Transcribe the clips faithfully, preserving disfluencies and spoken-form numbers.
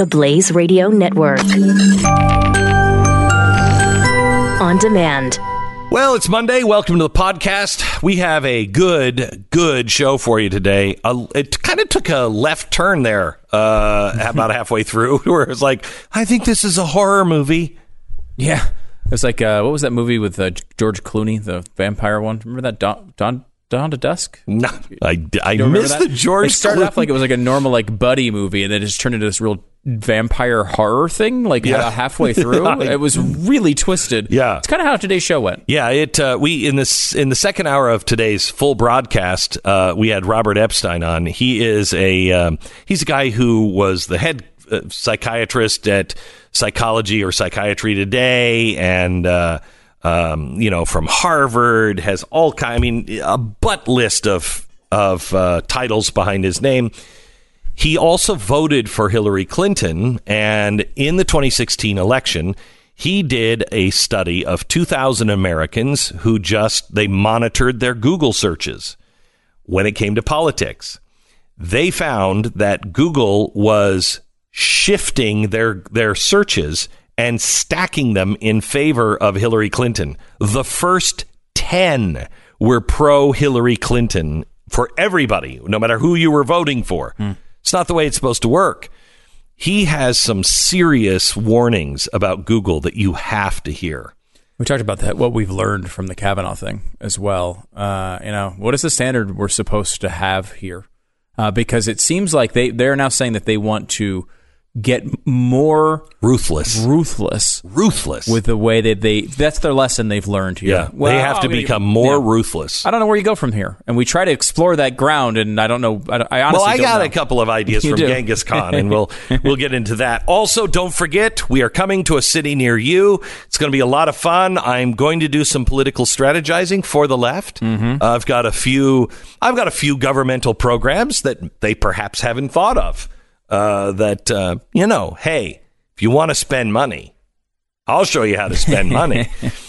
the Blaze Radio Network. On demand. Well, it's Monday. Welcome to the podcast. We have a good, good show for you today. Uh, it kind of took a left turn there uh, about halfway through, where it was like, I think this is a horror movie. Yeah. It was like, uh, what was that movie with uh, George Clooney, the vampire one? Remember that? Dawn, Dawn, Dawn to Dusk? No, I, I missed the George It started Clooney. off like it was like a normal like buddy movie, and then it just turned into this real vampire horror thing, like Yeah. about halfway through. It was really twisted. Yeah. It's kind of how today's show went. Yeah, it. Uh, we in this in the second hour of today's full broadcast, uh, we had Robert Epstein on. He is a um, he's a guy who was the head uh, psychiatrist at Psychology or Psychiatry Today, and uh, um, you know, from Harvard, has all kind. I mean, a butt list of of uh, titles behind his name. He also voted for Hillary Clinton, and in the twenty sixteen election, he did a study of two thousand Americans who just, they monitored their Google searches when it came to politics. They found that Google was shifting their, their searches and stacking them in favor of Hillary Clinton. The first ten were pro-Hillary Clinton for everybody, no matter who you were voting for. Hmm. It's not the way it's supposed to work. He has some serious warnings about Google that you have to hear. We talked about that, what we've learned from the Kavanaugh thing as well. Uh, you know, what is the standard we're supposed to have here? Uh, because it seems like they, they're now saying that they want to get more ruthless, ruthless, ruthless with the way that they, that's their lesson they've learned here. Yeah, well, they have to become more yeah. ruthless. I don't know where you go from here. And we try to explore that ground, and I don't know. I, I honestly Well, I don't got know. a couple of ideas You from do. Genghis Khan, and we'll we'll get into that. Also, don't forget, we are coming to a city near you. It's going to be a lot of fun. I'm going to do some political strategizing for the left. Mm-hmm. Uh, I've got a few. I've got a few governmental programs that they perhaps haven't thought of. Uh, that, uh, you know, hey, if you want to spend money, I'll show you how to spend money.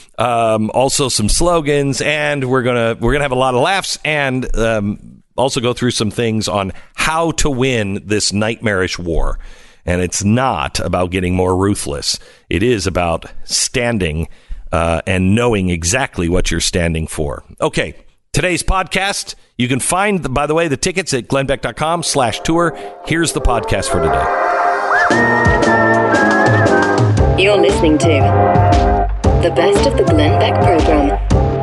um, also some slogans, and we're going to we're going to have a lot of laughs, and um, also go through some things on how to win this nightmarish war. And it's not about getting more ruthless. It is about standing uh, and knowing exactly what you're standing for. Okay. Today's podcast, you can find, by the way, the tickets at glennbeck.com slash tour. Here's the podcast for today. You're listening to the best of the Glenn Beck program.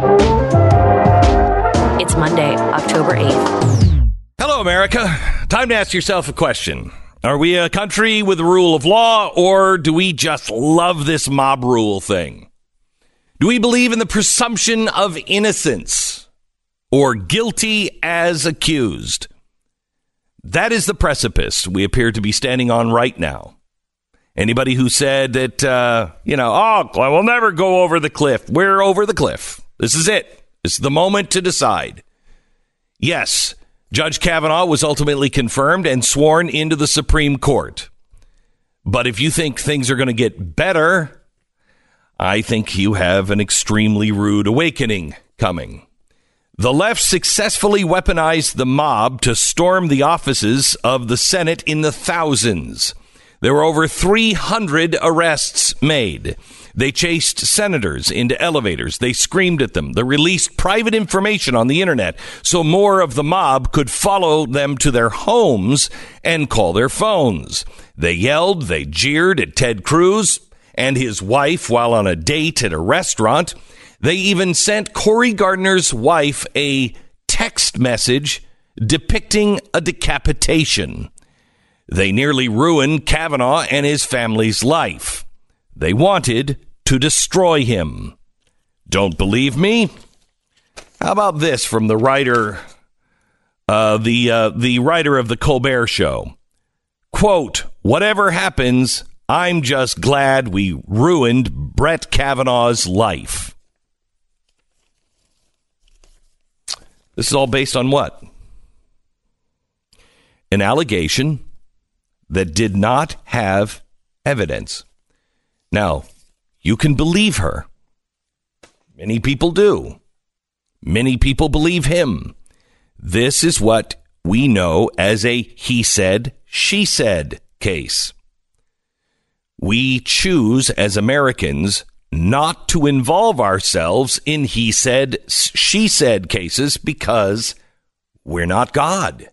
It's Monday, October eighth. Hello, America. Time to ask yourself a question. Are we a country with the rule of law, or do we just love this mob rule thing? Do we believe in the presumption of innocence? Or guilty as accused? That is the precipice we appear to be standing on right now. Anybody who said that, uh, you know, oh, I will never go over the cliff. We're over the cliff. This is it. This is the moment to decide. Yes, Judge Kavanaugh was ultimately confirmed and sworn into the Supreme Court. But if you think things are going to get better, I think you have an extremely rude awakening coming. The left successfully weaponized the mob to storm the offices of the Senate in the thousands. There were over three hundred arrests made. They chased senators into elevators. They screamed at them. They released private information on the internet so more of the mob could follow them to their homes and call their phones. They yelled, they jeered at Ted Cruz and his wife while on a date at a restaurant. They even sent Cory Gardner's wife a text message depicting a decapitation. They nearly ruined Kavanaugh and his family's life. They wanted to destroy him. Don't believe me? How about this from the writer, uh, the uh, the writer of the Colbert Show? Quote, "Whatever happens, I'm just glad we ruined Brett Kavanaugh's life." This is all based on what? An allegation that did not have evidence. Now, you can believe her. Many people do. Many people believe him. This is what we know as a he said, she said case. We choose as Americans not to involve ourselves in he said, she said cases because we're not God.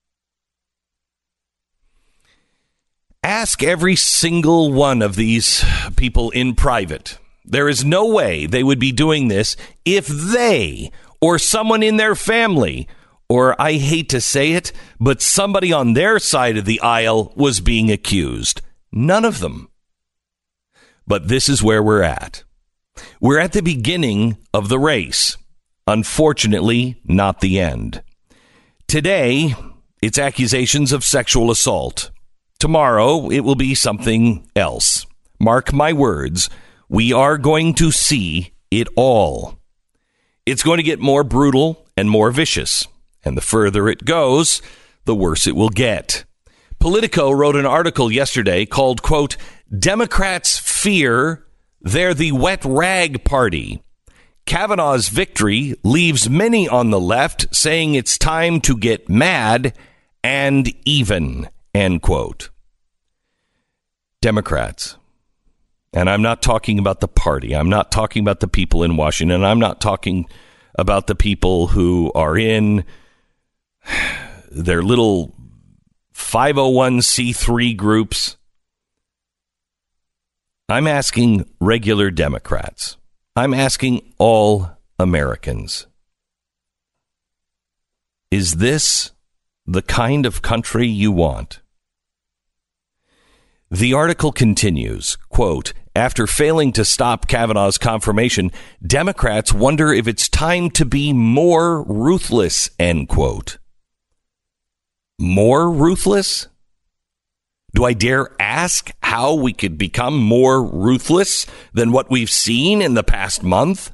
Ask every single one of these people in private. There is no way they would be doing this if they or someone in their family, or I hate to say it, but somebody on their side of the aisle was being accused. None of them. But this is where we're at. We're at the beginning of the race. Unfortunately, not the end. Today, it's accusations of sexual assault. Tomorrow, it will be something else. Mark my words, we are going to see it all. It's going to get more brutal and more vicious. And the further it goes, the worse it will get. Politico wrote an article yesterday called, quote, Democrats fear they're the wet rag party. Kavanaugh's victory leaves many on the left saying it's time to get mad and even, end quote. Democrats. And I'm not talking about the party. I'm not talking about the people in Washington. I'm not talking about the people who are in their little five oh one c three groups. I'm asking regular Democrats. I'm asking all Americans. Is this the kind of country you want? The article continues, quote, after failing to stop Kavanaugh's confirmation, Democrats wonder if it's time to be more ruthless, end quote. More ruthless? Do I dare ask how we could become more ruthless than what we've seen in the past month?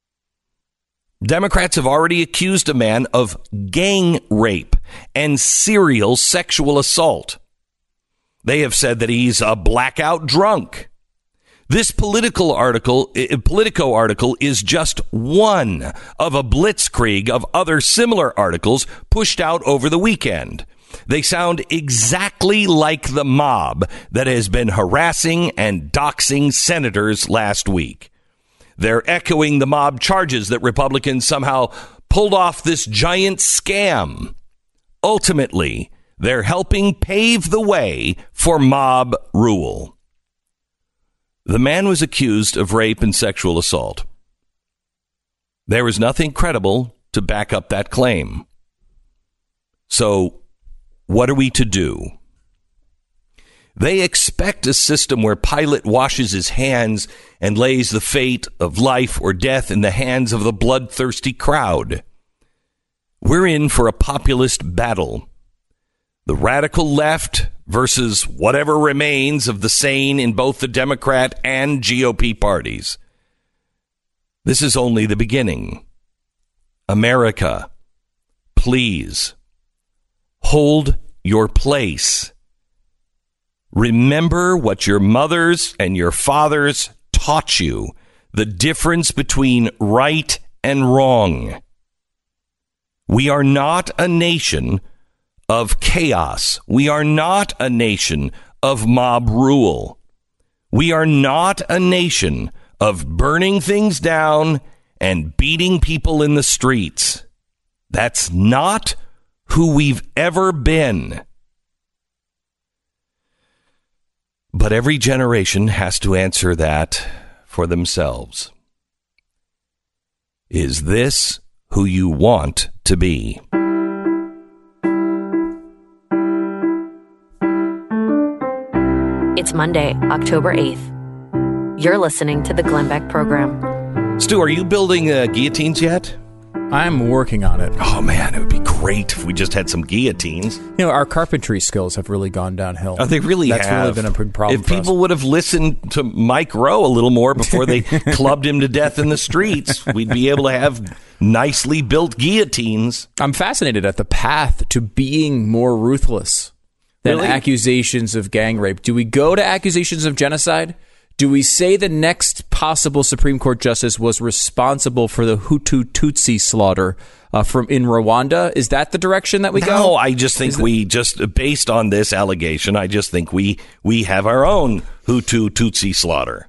Democrats have already accused a man of gang rape and serial sexual assault. They have said that he's a blackout drunk. This political article, Politico article is just one of a blitzkrieg of other similar articles pushed out over the weekend. They sound exactly like the mob that has been harassing and doxing senators last week. They're echoing the mob charges that Republicans somehow pulled off this giant scam. Ultimately, they're helping pave the way for mob rule. The man was accused of rape and sexual assault. There was nothing credible to back up that claim. So, what are we to do? They expect a system where Pilate washes his hands and lays the fate of life or death in the hands of the bloodthirsty crowd. We're in for a populist battle. The radical left versus whatever remains of the sane in both the Democrat and G O P parties. This is only the beginning. America, please hold your place. Remember what your mothers and your fathers taught you, the difference between right and wrong. We are not a nation of chaos. We are not a nation of mob rule. We are not a nation of burning things down and beating people in the streets. That's not who we've ever been. But every generation has to answer that for themselves. Is this who you want to be? It's Monday, October eighth. You're listening to the Glenn Beck Program. Stu, are you building uh, guillotines yet? I'm working on it. Oh, man, it would be great if we just had some guillotines. You know, our carpentry skills have really gone downhill. Oh, they really That's have. That's really been a big problem If for people us. would have listened to Mike Rowe a little more before they clubbed him to death in the streets, we'd be able to have nicely built guillotines. I'm fascinated at the path to being more ruthless than Really? accusations of gang rape. Do we go to accusations of genocide? Do we say the next possible Supreme Court justice was responsible for the Hutu Tutsi slaughter uh, from in Rwanda? Is that the direction that we no, go? No, I just think Is we just, based on this allegation, I just think we we have our own Hutu Tutsi slaughter.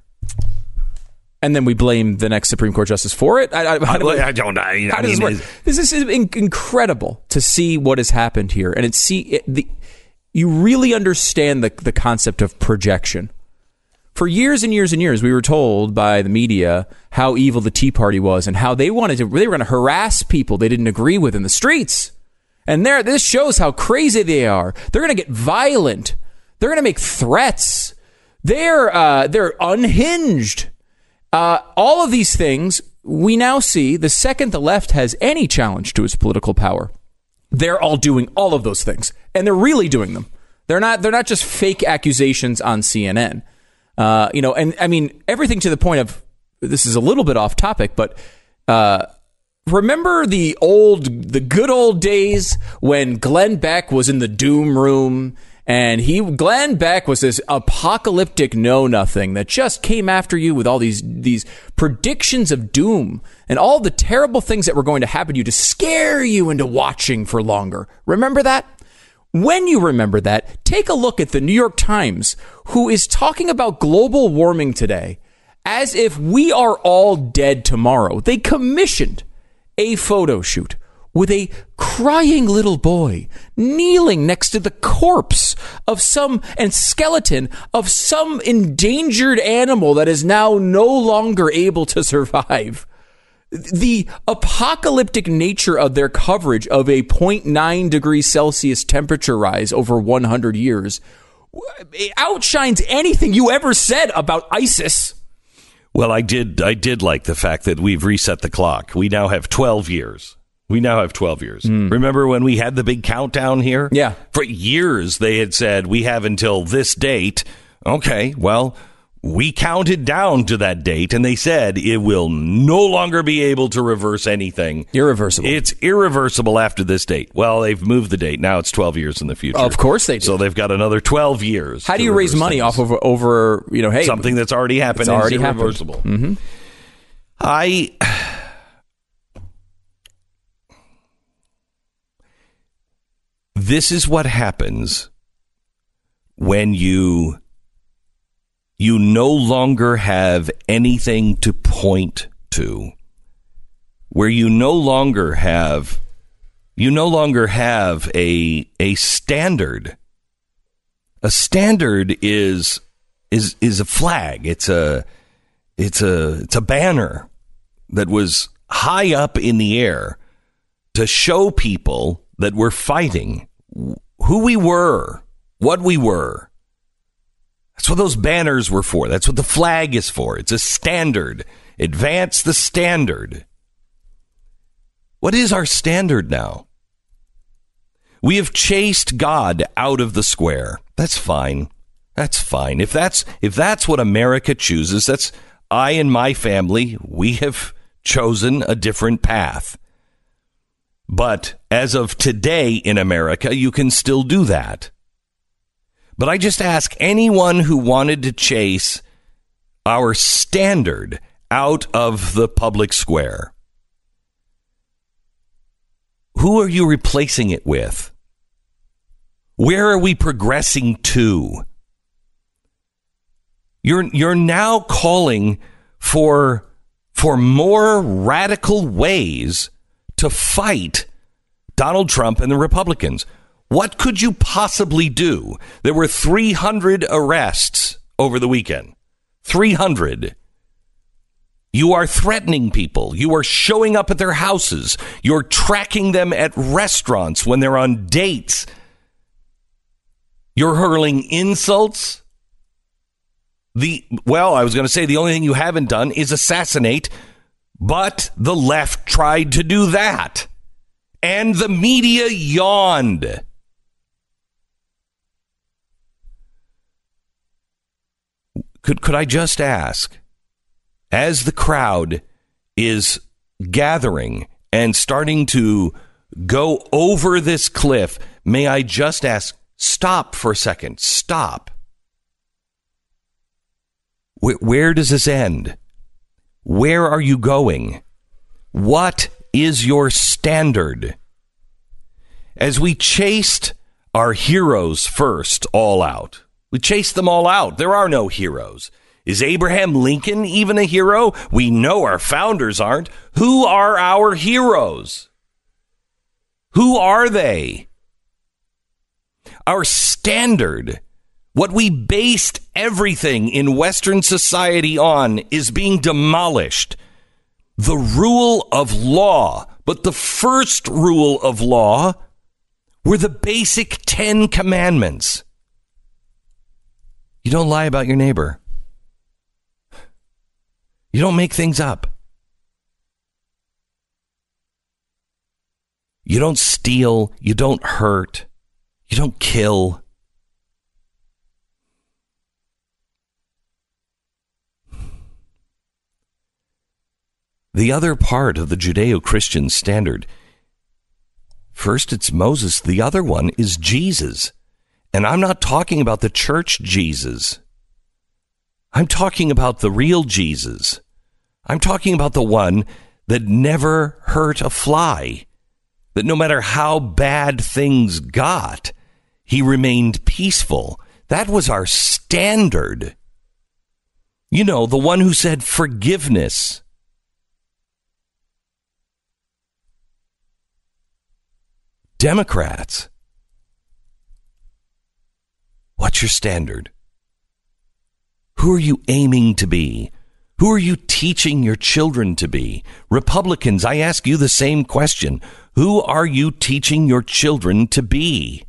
And then we blame the next Supreme Court justice for it? I, I, how do we, I don't know. I, how I does mean, this work? This is in- incredible to see what has happened here. And it's see it, the you really understand the the concept of projection. For years and years and years, we were told by the media how evil the Tea Party was and how they wanted to, they were going to harass people they didn't agree with in the streets. And there, this shows how crazy they are. They're going to get violent. They're going to make threats. They're, uh, they're unhinged. Uh, all of these things we now see the second the left has any challenge to its political power. They're all doing all of those things, and they're really doing them. They're not, they're not just fake accusations on C N N. Uh, you know, and I mean, everything to the point of, this is a little bit off topic, but uh, remember the old, the good old days when Glenn Beck was in the doom room, and he, Glenn Beck was this apocalyptic know-nothing that just came after you with all these, these predictions of doom and all the terrible things that were going to happen to you to scare you into watching for longer. Remember that? When you remember that, take a look at the New York Times, who is talking about global warming today as if we are all dead tomorrow. They commissioned a photo shoot with a crying little boy kneeling next to the corpse of some and skeleton of some endangered animal that is now no longer able to survive. The apocalyptic nature of their coverage of a zero point nine degrees Celsius temperature rise over one hundred years it outshines anything you ever said about ISIS. Well, I did. I did like the fact that we've reset the clock. We now have twelve years. We now have twelve years. Mm. Remember when we had the big countdown here? Yeah. For years, they had said we have until this date. Okay, well, we counted down to that date, and they said it will no longer be able to reverse anything. Irreversible. It's irreversible after this date. Well, they've moved the date. Now it's twelve years in the future. Of course they do. So they've got another twelve years. How do you raise money things. off of over, you know, hey, something that's already happened? It's already is irreversible. Mm-hmm. I. This is what happens when you. You no longer have anything to point to, where you no longer have, you no longer have a a standard. A standard is is is a flag. It's a it's a it's a banner that was high up in the air to show people that we're fighting, who we were, what we were. That's what those banners were for. That's what the flag is for. It's a standard. Advance the standard. What is our standard now? We have chased God out of the square. That's fine. That's fine. If that's if that's what America chooses, that's I and my family, we have chosen a different path. But as of today in America, you can still do that. But I just ask anyone who wanted to chase our standard out of the public square, who are you replacing it with? Where are we progressing to? You're you're now calling for for more radical ways to fight Donald Trump and the Republicans. What could you possibly do? There were three hundred arrests over the weekend. three hundred. You are threatening people. You are showing up at their houses. You're tracking them at restaurants when they're on dates. You're hurling insults. The well, I was going to say the only thing you haven't done is assassinate, but the left tried to do that. And the media yawned. Could could I just ask, as the crowd is gathering and starting to go over this cliff, may I just ask, stop for a second, stop. Wh- where does this end? Where are you going? What is your standard? As we chased our heroes first all out, we chased them all out. There are no heroes. Is Abraham Lincoln even a hero? We know our founders aren't. Who are our heroes? Who are they? Our standard, what we based everything in Western society on, is being demolished. The rule of law, but the first rule of law were the basic Ten Commandments. You don't lie about your neighbor. You don't make things up. You don't steal. You don't hurt. You don't kill. The other part of the Judeo-Christian standard, first it's Moses, the other one is Jesus. And I'm not talking about the church Jesus. I'm talking about the real Jesus. I'm talking about the one that never hurt a fly, that no matter how bad things got, he remained peaceful. That was our standard. You know, the one who said forgiveness. Democrats, what's your standard? Who are you aiming to be? Who are you teaching your children to be? Republicans, I ask you the same question. Who are you teaching your children to be?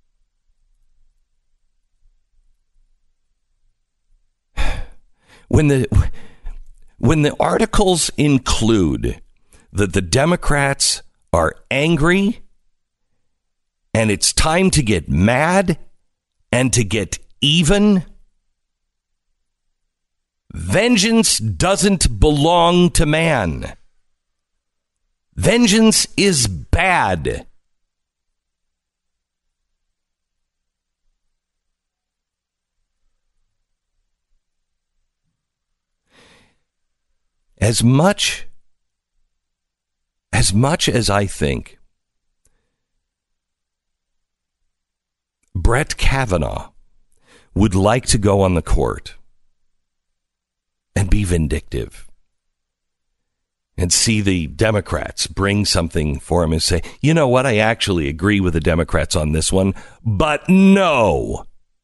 When the when the articles include that the Democrats are angry and it's time to get mad and to get even, vengeance doesn't belong to man. Vengeance is bad. As much, as much as I think Brett Kavanaugh would like to go on the court and be vindictive and see the Democrats bring something for him and say, you know what, I actually agree with the Democrats on this one, but no.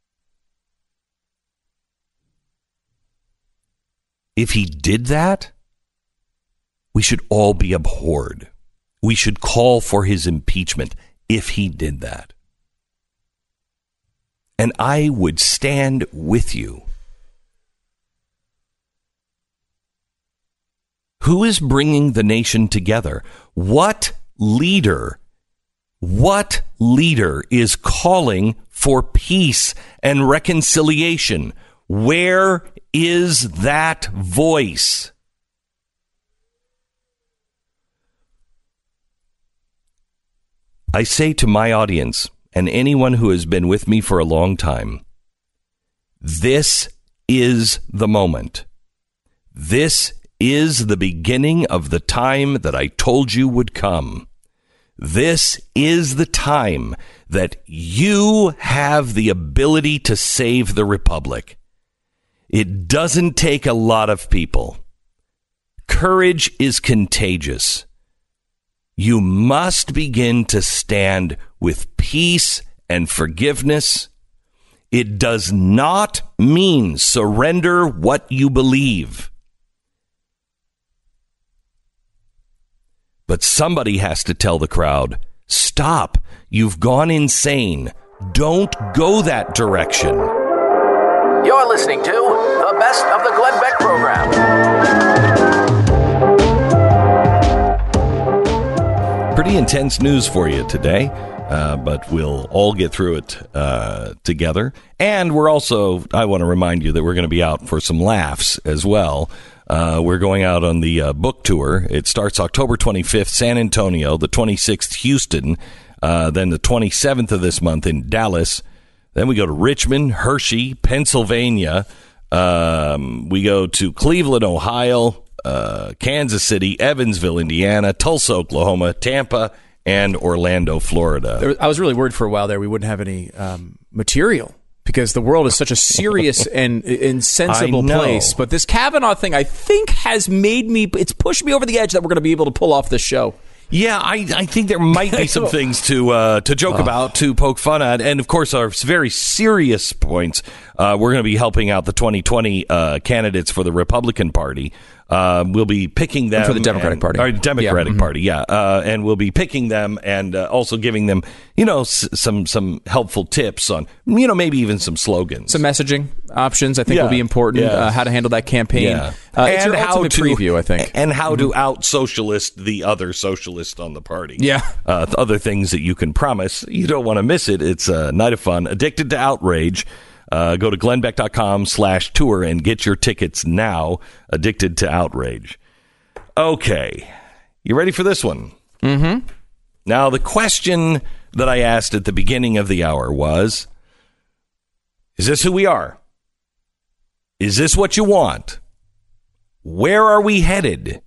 If he did that, we should all be abhorred. We should call for his impeachment if he did that. And I would stand with you. Who is bringing the nation together? What leader, what leader is calling for peace and reconciliation? Where is that voice? I say to my audience and anyone who has been with me for a long time, this is the moment. This is the beginning of the time that I told you would come. This is the time that you have the ability to save the republic. It doesn't take a lot of people. Courage is contagious. You must begin to stand with peace and forgiveness. It does not mean surrender what you believe. But somebody has to tell the crowd, stop, you've gone insane. Don't go that direction. You're listening to the best of the Glenn Beck program. Pretty intense news for you today, uh, but we'll all get through it uh, together. And we're also, I want to remind you that we're going to be out for some laughs as well. Uh, we're going out on the uh, book tour. It starts October twenty-fifth, San Antonio, the twenty-sixth, Houston, uh, then the twenty-seventh of this month in Dallas. Then we go to Richmond, Hershey, Pennsylvania, Um, we go to Cleveland, Ohio, uh, Kansas City, Evansville, Indiana, Tulsa, Oklahoma, Tampa, and Orlando, Florida. There, I was really worried for a while there we wouldn't have any um, material because the world is such a serious and insensible place. But this Kavanaugh thing, I think, has made me, it's pushed me over the edge that we're going to be able to pull off this show. Yeah, I, I think there might be some things to uh, to joke oh. about, to poke fun at, and of course, our very serious points. Uh, we're going to be helping out the twenty twenty uh, candidates for the Republican Party. Uh, we'll be picking them and for the Democratic and, Party, or Democratic yeah. Party, yeah, uh, and we'll be picking them and uh, also giving them, you know, s- some some helpful tips on, you know, maybe even some slogans, some messaging options. I think yeah. will be important. Yeah. Uh, how to handle that campaign. Yeah. Uh, it's and your how ultimate to preview, I think, and how mm-hmm. to out socialist the other socialist on the party. Yeah, uh, other things that you can promise. You don't want to miss it. It's a night of fun. Addicted to Outrage. Uh, go to glennbeck.com slash tour and get your tickets now. Addicted to Outrage. Okay. You ready for this one? Mm-hmm. Now, the question that I asked at the beginning of the hour was, is this who we are? Is this what you want? Where are we headed?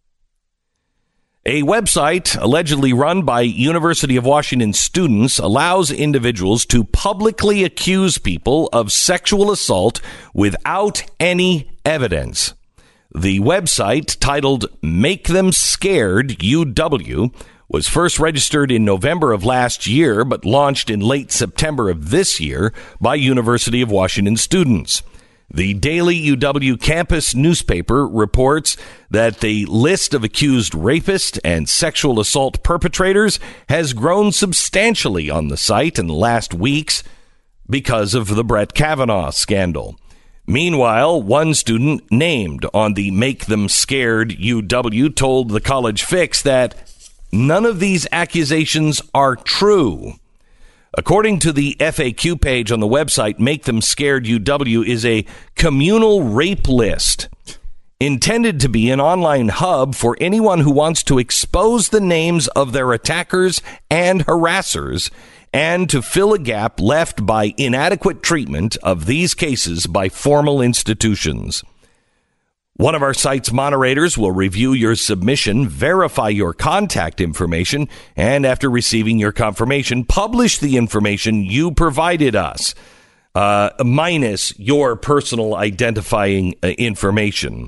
A website allegedly run by University of Washington students allows individuals to publicly accuse people of sexual assault without any evidence. The website, titled Make Them Scared U W, was first registered in November of last year, but launched in late September of this year by University of Washington students. The Daily U W campus newspaper reports that the list of accused rapist and sexual assault perpetrators has grown substantially on the site in the last weeks because of the Brett Kavanaugh scandal. Meanwhile, one student named on the Make Them Scared U W told the College Fix that none of these accusations are true. According to the F A Q page on the website, Make Them Scared U W is a communal rape list intended to be an online hub for anyone who wants to expose the names of their attackers and harassers and to fill a gap left by inadequate treatment of these cases by formal institutions. One of our site's moderators will review your submission, verify your contact information, and after receiving your confirmation, publish the information you provided us, uh, minus your personal identifying uh, information.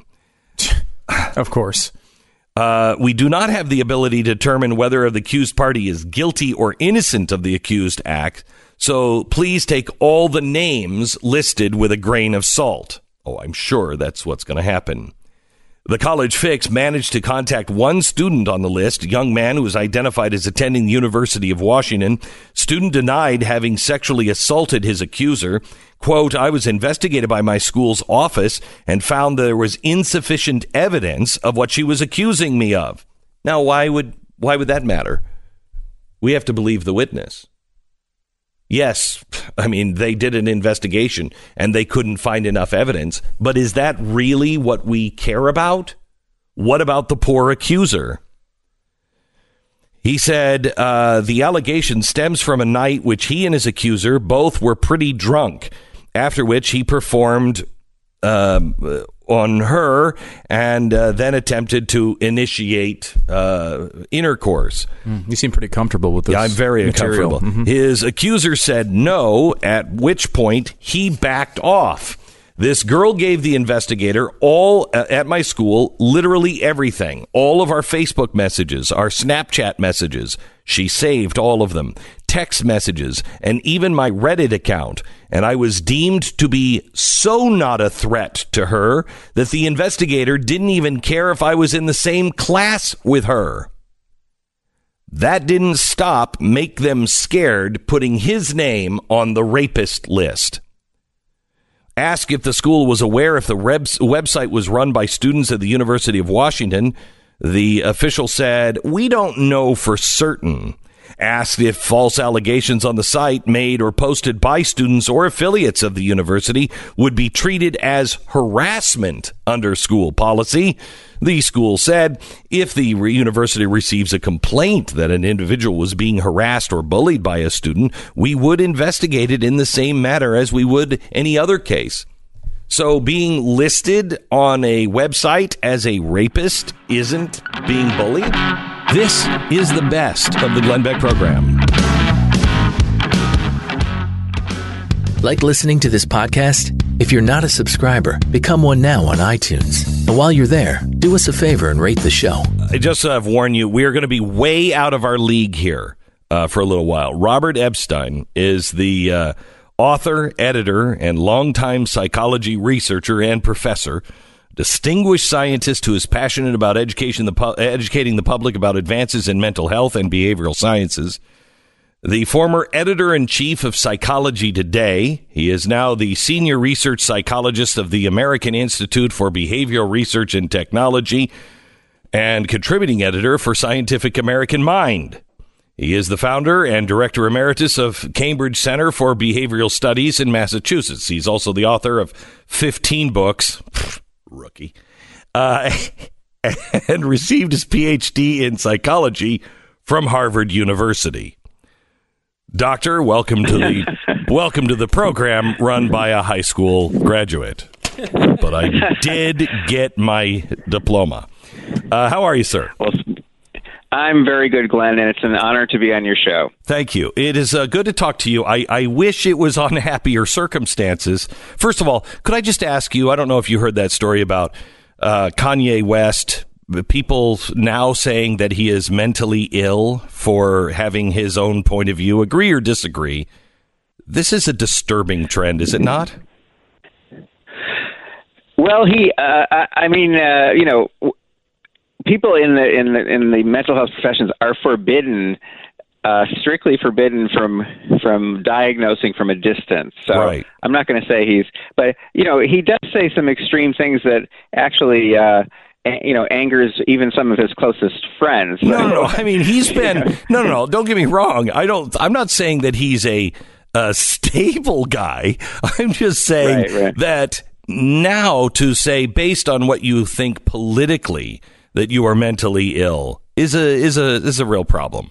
Of course. Uh, we do not have the ability to determine whether the accused party is guilty or innocent of the accused act, so please take all the names listed with a grain of salt. Oh, I'm sure that's what's going to happen. The College Fix managed to contact one student on the list, a young man who was identified as attending the University of Washington. Student denied having sexually assaulted his accuser. Quote, I was investigated by my school's office and found there was insufficient evidence of what she was accusing me of. Now, why would why would that matter? We have to believe the witness. Yes, I mean, they did an investigation and they couldn't find enough evidence. But is that really what we care about? What about the poor accuser? He said uh, the allegation stems from a night which he and his accuser both were pretty drunk, after which he performed uh, on her and uh, then attempted to initiate uh, intercourse. Mm, you seem pretty comfortable with this. Yeah, I'm very material. comfortable. Mm-hmm. His accuser said no, at which point he backed off. This girl gave the investigator all uh, at my school, literally everything, all of our Facebook messages, our Snapchat messages. She saved all of them, text messages, and even my Reddit account. And I was deemed to be so not a threat to her that the investigator didn't even care if I was in the same class with her. That didn't stop Make Them Scared putting his name on the rapist list. Asked if the school was aware if the rebs- website was run by students at the University of Washington, the official said, we don't know for certain. Asked if false allegations on the site made or posted by students or affiliates of the university would be treated as harassment under school policy, the school said if the university receives a complaint that an individual was being harassed or bullied by a student, we would investigate it in the same manner as we would any other case. So being listed on a website as a rapist isn't being bullied? This is the best of the Glenn Beck program. Like listening to this podcast? If you're not a subscriber, become one now on iTunes. And while you're there, do us a favor and rate the show. I just have warned you, we are going to be way out of our league here uh, for a little while. Robert Epstein is the uh, author, editor, and longtime psychology researcher and professor, distinguished scientist who is passionate about education, the pu- educating the public about advances in mental health and behavioral sciences. The former editor-in-chief of Psychology Today. He is now the senior research psychologist of the American Institute for Behavioral Research and Technology and contributing editor for Scientific American Mind. He is the founder and director emeritus of Cambridge Center for Behavioral Studies in Massachusetts. He's also the author of fifteen books, rookie, uh, and received his P H D in psychology from Harvard University. Doctor, welcome to the welcome to the program run by a high school graduate. But I did get my diploma. Uh, how are you, sir? Well, I'm very good, Glenn, and it's an honor to be on your show. Thank you. It is uh, good to talk to you. I, I wish it was on happier circumstances. First of all, could I just ask you, I don't know if you heard that story about uh, Kanye West, people now saying that he is mentally ill for having his own point of view. Agree or disagree? This is a disturbing trend, is it not? Well, he, uh, I, I mean, uh, you know, people in the in the in the mental health professions are forbidden, uh, strictly forbidden from from diagnosing from a distance. So right. I'm not going to say he's, but you know, he does say some extreme things that actually. Uh, you know, angers even some of his closest friends. No, no, no. I mean, he's been, no, no, no, don't get me wrong. I don't, I'm not saying that he's a, a stable guy. I'm just saying right, right. that now to say, based on what you think politically, that you are mentally ill is a, is a, is a real problem.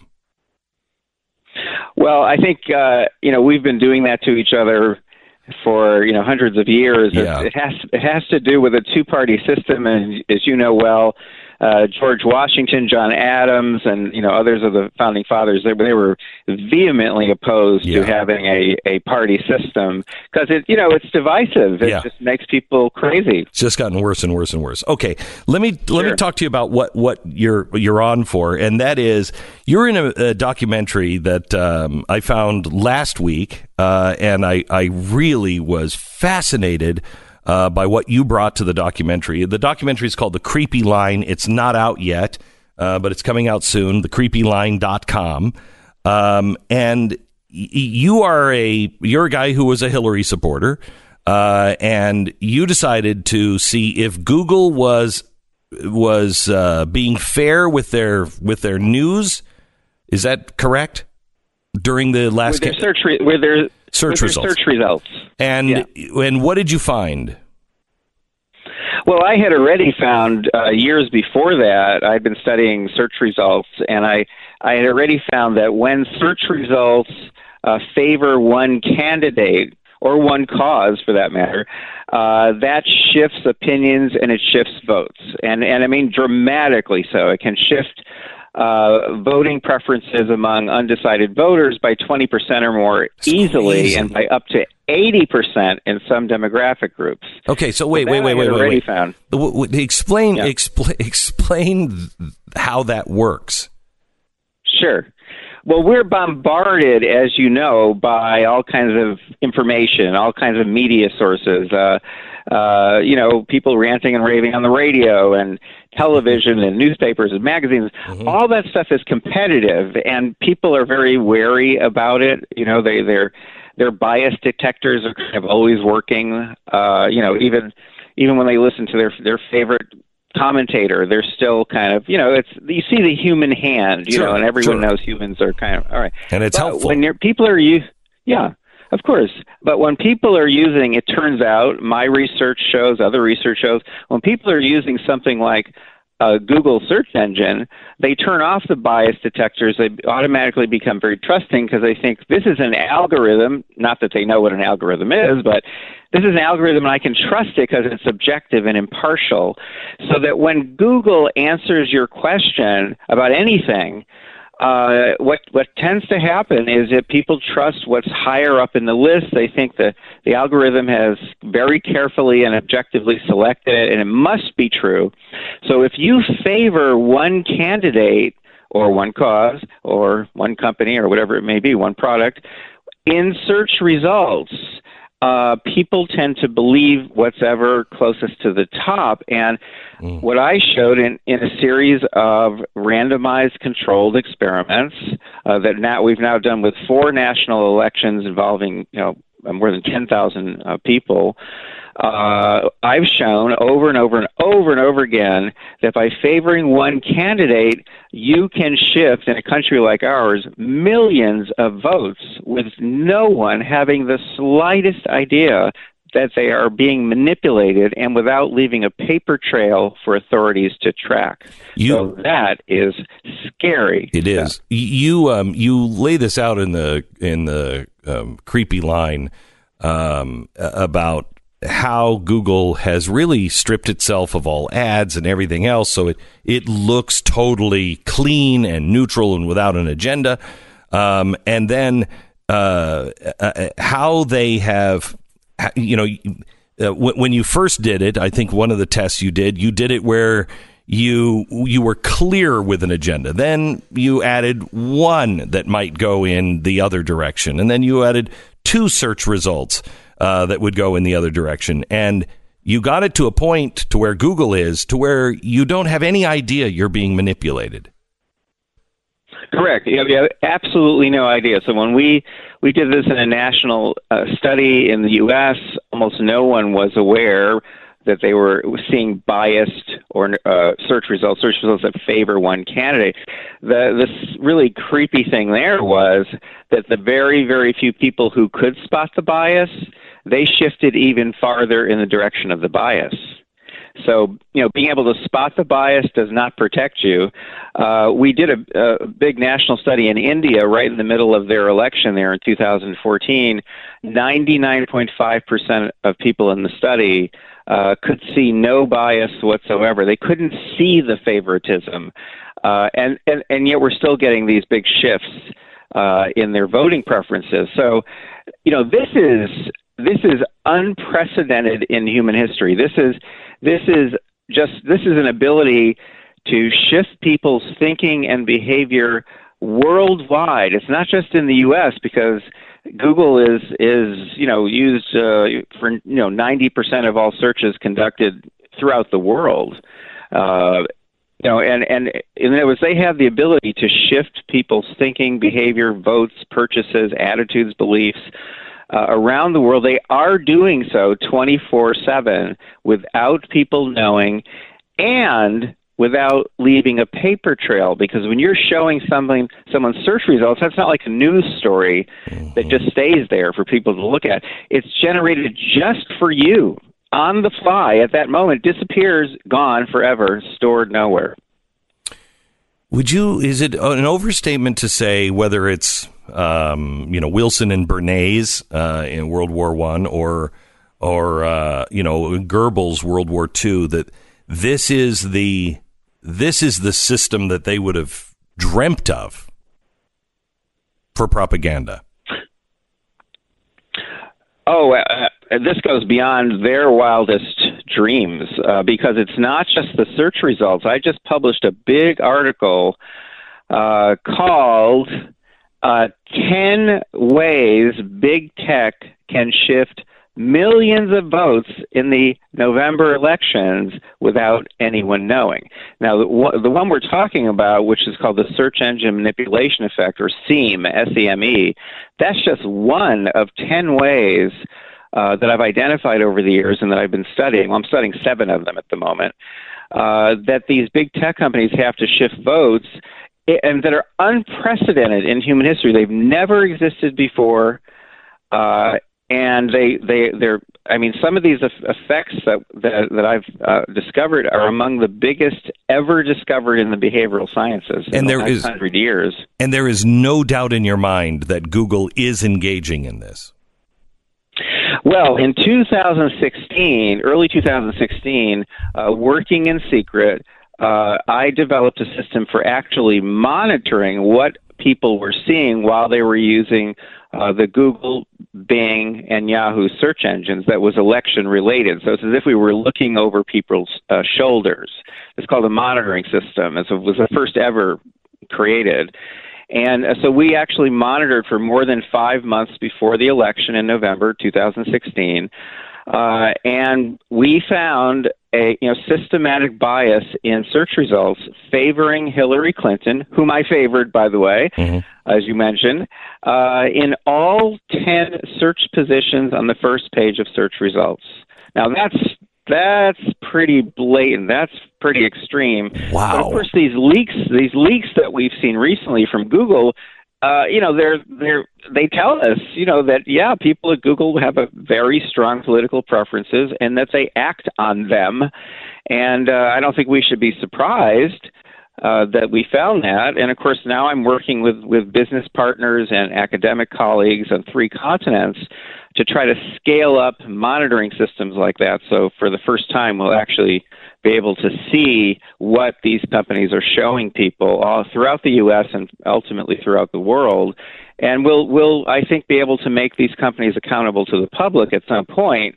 Well, I think, uh, you know, we've been doing that to each other for, you know, hundreds of years. Yeah. It has it has to do with a two-party system, and as you know well, uh, George Washington, John Adams, and you know others of the founding fathers, they, they were vehemently opposed yeah. to having a, a party system because it you know it's divisive. It yeah. just makes people crazy. It's just gotten worse and worse and worse. Okay, let me Sure. let me talk to you about what, what you're you're on for, and that is you're in a, a documentary that um, I found last week, uh, and I I really was fascinated. Uh, by what you brought to the documentary. The documentary is called The Creepy Line. It's not out yet, uh, but it's coming out soon, the creepy line dot com. Um, and y- you are a you're a guy who was a Hillary supporter, uh, and you decided to see if Google was was uh, being fair with their with their news. Is that correct? During the last with their search re- with their search with results. Search results. And yeah. and what did you find? Well, I had already found uh, years before that. I'd been studying search results, and I I had already found that when search results uh, favor one candidate or one cause, for that matter, uh, that shifts opinions and it shifts votes, and and I mean dramatically so. It can shift Uh, voting preferences among undecided voters by twenty percent or more easily, crazy. and by up to eighty percent in some demographic groups. Okay, so wait, So wait, that wait, I wait, had wait, already wait. found. W- w- Explain, Yeah. expl- explain how that works. Sure. Well, we're bombarded, as you know, by all kinds of information, all kinds of media sources. Uh, uh, you know, people ranting and raving on the radio and television and newspapers and magazines. Mm-hmm. All that stuff is competitive, and people are very wary about it. You know, they they're their bias detectors are kind of always working. Uh, you know, even even when they listen to their their favorite commentator, they're still kind of, you know, it's you see the human hand, you Sure, know, and everyone sure. knows humans are kind of all right. And it's but helpful. when you're, people are you, yeah, of course. But when people are using, it turns out, my research shows, other research shows, when people are using something like a Google search engine, they turn off the bias detectors. They automatically become very trusting because they think this is an algorithm, not that they know what an algorithm is, but this is an algorithm and I can trust it because it's objective and impartial. So that when Google answers your question about anything, Uh, what what tends to happen is that people trust what's higher up in the list. They think that the algorithm has very carefully and objectively selected it, and it must be true. So if you favor one candidate or one cause or one company or whatever it may be, one product, in search results, Uh, people tend to believe what's ever closest to the top. And mm. what I showed in, in a series of randomized controlled experiments uh, that now we've now done with four national elections involving, you know, more than ten thousand uh, people, uh, I've shown over and over and over and over again that by favoring one candidate, you can shift, in a country like ours, millions of votes with no one having the slightest idea that they are being manipulated and without leaving a paper trail for authorities to track. You, so that is scary. It is. You um, you lay this out in the in the um, creepy line um, about how Google has really stripped itself of all ads and everything else, so it it looks totally clean and neutral and without an agenda. Um, and then uh, uh, how they have. You know, uh, when you first did it, I think one of the tests you did, you did it where you you were clear with an agenda. Then you added one that might go in the other direction. And then you added two search results uh, that would go in the other direction. And you got it to a point to where Google is, to where you don't have any idea you're being manipulated. Correct. You have absolutely no idea. So when we, we did this in a national uh, study in the U S, almost no one was aware that they were seeing biased or uh, search results, search results that favor one candidate. The this really creepy thing there was that the very, very few people who could spot the bias, they shifted even farther in the direction of the bias. So, you know, being able to spot the bias does not protect you. Uh, we did a, a big national study in India right in the middle of their election there in two thousand fourteen. ninety-nine point five percent of people in the study uh, could see no bias whatsoever. They couldn't see the favoritism. Uh, and, and, and yet we're still getting these big shifts uh, in their voting preferences. So, you know, this is this is unprecedented in human history. This is This is just this is an ability to shift people's thinking and behavior worldwide. It's not just in the U S because Google is is you know used uh, for you know ninety percent of all searches conducted throughout the world. Uh, you know, and and in other words, they have the ability to shift people's thinking, behavior, votes, purchases, attitudes, beliefs. Uh, around the world. They are doing so twenty-four seven without people knowing and without leaving a paper trail, because when you're showing something, someone's search results, that's not like a news story that just stays there for people to look at. It's generated just for you on the fly at that moment, disappears, gone forever, stored nowhere. Would you, is it an overstatement to say whether it's Um, you know, Wilson and Bernays uh, in World War One, or or uh, you know, Goebbels World War Two, that this is the this is the system that they would have dreamt of for propaganda? Oh, uh, this goes beyond their wildest dreams uh, because it's not just the search results. I just published a big article uh, called. Uh, ten ways big tech can shift millions of votes in the November elections without anyone knowing. Now, the, the one we're talking about, which is called the Search Engine Manipulation Effect, or SEAM, S E M E, that's just one of ten ways uh, that I've identified over the years and that I've been studying. Well, I'm studying seven of them at the moment, uh, that these big tech companies have to shift votes and that are unprecedented in human history. They've never existed before, uh, and they they they're I mean, some of these effects that that, that I've uh, discovered are among the biggest ever discovered in the behavioral sciences in and the there last is hundred years. And there is no doubt in your mind that Google is engaging in this. Well, in two thousand sixteen, early two thousand sixteen, uh, working in secret, uh, I developed a system for actually monitoring what people were seeing while they were using uh, the Google, Bing, and Yahoo search engines that was election related. So it's as if we were looking over people's uh, shoulders. It's called a monitoring system. It was the first ever created. And uh, so we actually monitored for more than five months before the election in November two thousand sixteen. Uh, and we found a you know systematic bias in search results favoring Hillary Clinton, whom I favored, by the way, mm-hmm. as you mentioned, uh, in all ten search positions on the first page of search results. Now, that's that's pretty blatant. That's pretty extreme. Wow. But of course, these leaks, these leaks that we've seen recently from Google, Uh, you know, they're they're they tell us, you know, that yeah, people at Google have a very strong political preferences and that they act on them, and uh, I don't think we should be surprised uh, that we found that. And of course, now I'm working with with business partners and academic colleagues on three continents to try to scale up monitoring systems like that. So for the first time, we'll actually be able to see what these companies are showing people all throughout the U S and ultimately throughout the world. And we'll, we'll I think, be able to make these companies accountable to the public at some point.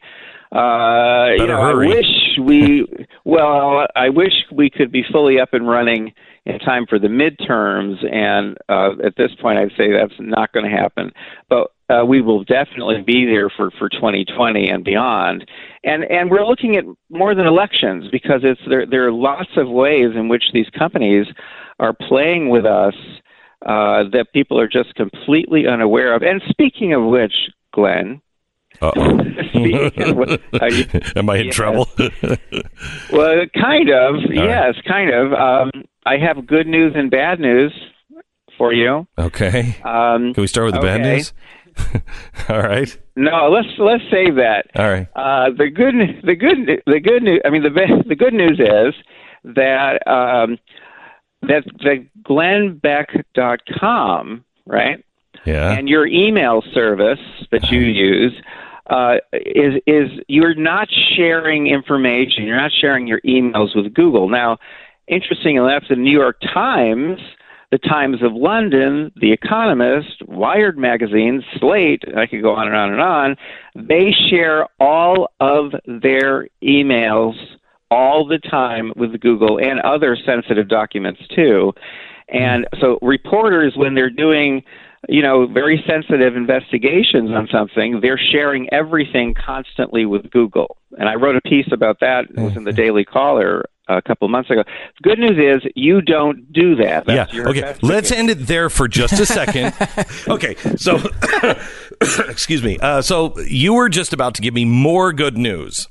Uh, you know, hurry. I wish we, well, I wish we could be fully up and running in time for the midterms. And uh, at this point, I'd say that's not going to happen. But Uh, we will definitely be there for, for twenty twenty and beyond. And and we're looking at more than elections because it's there there are lots of ways in which these companies are playing with us uh, that people are just completely unaware of. And speaking of which, Glenn, Uh-oh. speaking of, you, am I in yes. trouble? Well, kind of. All yes, right. kind of. Um, I have good news and bad news for you. Okay. Um, Can we start with the okay. bad news? All right. No, let's let's save that. All right. Uh, the good, the good, the good news. I mean, the the good news is that um, that the glenn beck dot com, right? Yeah. And your email service that you use uh, is is you're not sharing information. You're not sharing your emails with Google. Now, interestingly enough, the New York Times, the Times of London, The Economist, Wired magazine, Slate, I could go on and on and on, they share all of their emails all the time with Google and other sensitive documents too. And so reporters, when they're doing, you know, very sensitive investigations on something, they're sharing everything constantly with Google. And I wrote a piece about that. It was in the Daily Caller a couple of months ago. The good news is you don't do that. That's yeah. Okay. Let's end it there for just a second. Okay. So, excuse me. Uh, so you were just about to give me more good news.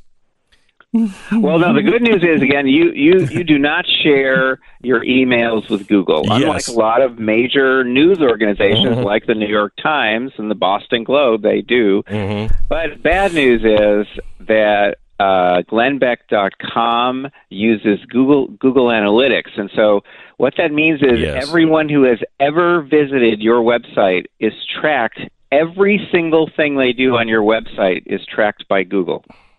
Well, no, the good news is, again, you, you, you do not share your emails with Google. Yes. Unlike a lot of major news organizations mm-hmm. like the New York Times and the Boston Globe, they do. Mm-hmm. But bad news is that uh, glenn beck dot com uses Google Google Analytics. And so what that means is yes. everyone who has ever visited your website is tracked. Every single thing they do on your website is tracked by Google.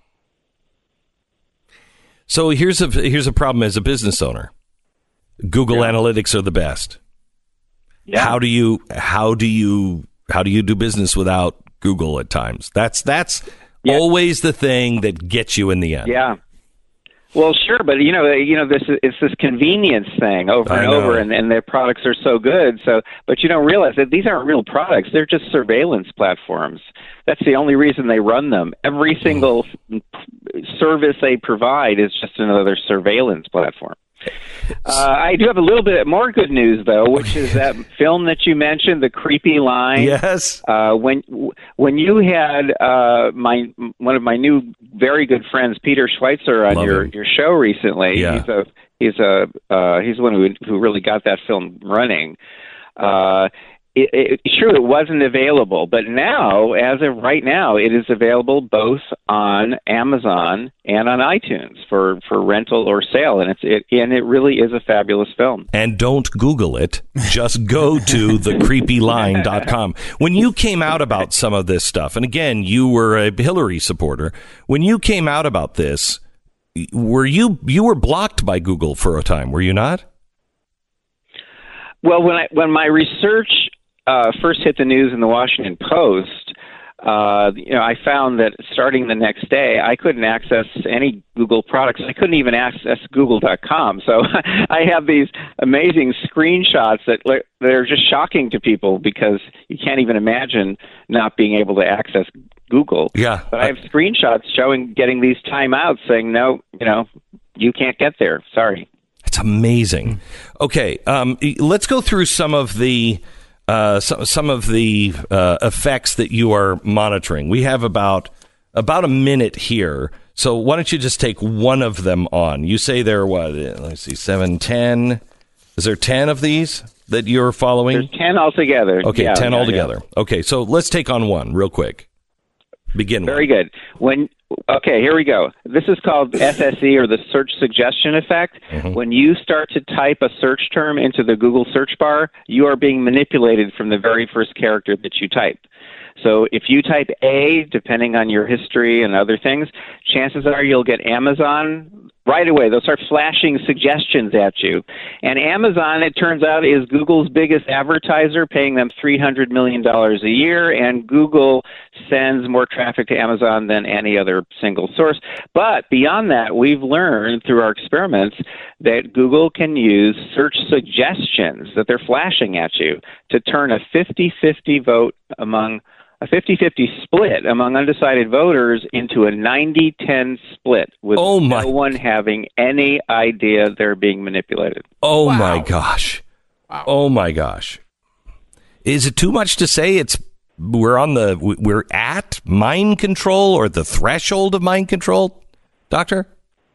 So here's a here's a problem as a business owner. Google yeah. Analytics are the best. Yeah. How do you how do you how do you do business without Google at times? That's that's yeah. always the thing that gets you in the end. Yeah. Well, sure, but you know, you know, this is, it's this convenience thing over I and know. over, and, and their products are so good. So, but you don't realize that these aren't real products; they're just surveillance platforms. That's the only reason they run them. Every single service they provide is just another surveillance platform. Uh, I do have a little bit more good news, though, which is that film that you mentioned, The Creepy Line. Yes. Uh, when when you had uh, my one of my new very good friends, Peter Schweitzer, on Love your, him. your show recently. Yeah. He's a he's a uh, he's the one who who really got that film running. Uh, it, it, true, it wasn't available, but now, as of right now, it is available both on Amazon and on iTunes for, for rental or sale, and it's it and it really is a fabulous film. And don't Google it; just go to the creepy line dot com. When you came out about some of this stuff, and again, you were a Hillary supporter. When you came out about this, were you you were blocked by Google for a time? Were you not? Well, when I when my research uh, first hit the news in the Washington Post, uh, you know, I found that starting the next day, I couldn't access any Google products. I couldn't even access Google dot com. So I have these amazing screenshots that they're just shocking to people because you can't even imagine not being able to access Google. Yeah, but I have screenshots showing getting these timeouts saying, no, you know, you can't get there. Sorry. It's amazing. Okay, um, let's go through some of the uh, some, some of the uh, effects that you are monitoring. We have about about a minute here, so why don't you just take one of them on? You say there are what? Let's see, seven, ten. Is there ten of these that you're following? There's ten altogether. Okay, yeah, ten yeah, altogether. Yeah. Okay, so let's take on one real quick. Begin. Very one. good. When Okay, here we go. This is called S S E, or the search suggestion effect. Mm-hmm. When you start to type a search term into the Google search bar, you are being manipulated from the very first character that you type. So if you type A, depending on your history and other things, chances are you'll get Amazon right away. They'll start flashing suggestions at you. And Amazon, it turns out, is Google's biggest advertiser, paying them three hundred million dollars a year, and Google sends more traffic to Amazon than any other single source. But beyond that, we've learned through our experiments that Google can use search suggestions that they're flashing at you to turn a fifty-fifty vote among a fifty-fifty split among undecided voters into a ninety ten split, with oh my. no one having any idea they're being manipulated. Oh, wow. my gosh. Wow. Oh, my gosh. Is it too much to say it's we're on the we're at mind control or the threshold of mind control, Doctor?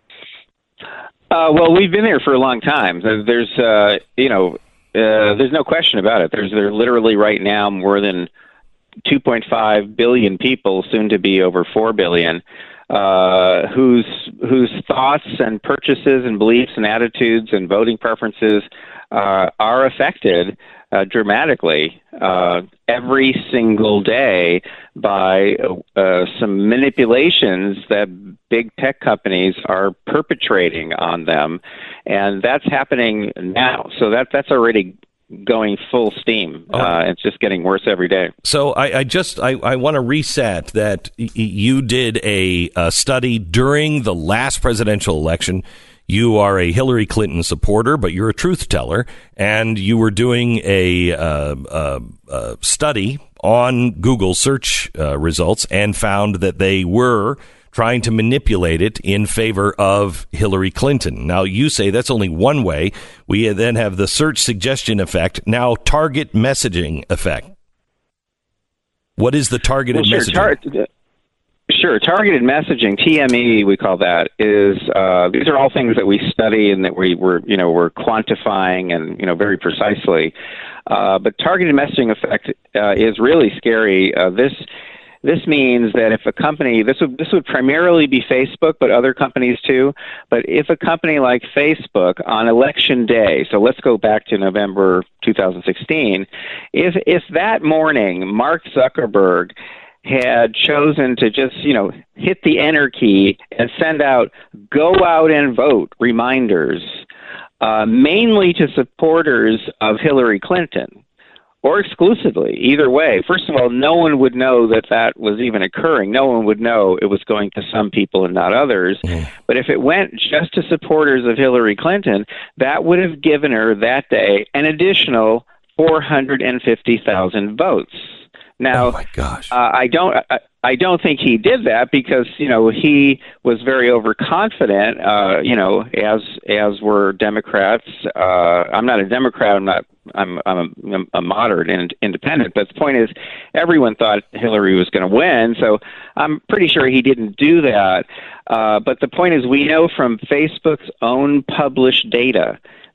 Uh, well, we've been there for a long time. There's, uh, you know, uh, there's no question about it. There's there literally right now more than two point five billion people, soon to be over four billion, uh, whose whose thoughts and purchases and beliefs and attitudes and voting preferences uh, are affected uh, dramatically uh, every single day by uh, some manipulations that big tech companies are perpetrating on them, and that's happening now. So that that's already going full steam. Oh. Uh, it's just getting worse every day. So I, I just I, I want to reset that y- you did a, a study during the last presidential election. You are a Hillary Clinton supporter, but you're a truth teller, and you were doing a, uh, uh, uh, study on Google search uh, results and found that they were trying to manipulate it in favor of Hillary Clinton. Now, you say that's only one way. We then have the search suggestion effect. Now, target messaging effect. What is the targeted well, sure, messaging? Tar- sure. Targeted messaging, T M E, we call that, is uh, these are all things that we study and that we were, you know, we're quantifying and, you know, very precisely. Uh, but targeted messaging effect uh, is really scary. Uh, this This means that if a company, this would this would primarily be Facebook, but other companies too, but if a company like Facebook on election day, so let's go back to November two thousand sixteen, if if that morning Mark Zuckerberg had chosen to just, you know, hit the enter key and send out go out and vote reminders, uh, mainly to supporters of Hillary Clinton, or exclusively, either way. First of all, no one would know that that was even occurring. No one would know it was going to some people and not others. Mm. But if it went just to supporters of Hillary Clinton, that would have given her that day an additional four hundred fifty thousand votes. Now, oh my gosh. Uh, I don't. I, I don't think he did that because, you know, he was very overconfident. Uh, you know, as as were Democrats. Uh, I'm not a Democrat. I'm not. I'm I'm a, a moderate and independent. But the point is, everyone thought Hillary was going to win. So I'm pretty sure he didn't do that. Uh, but the point is, we know from Facebook's own published data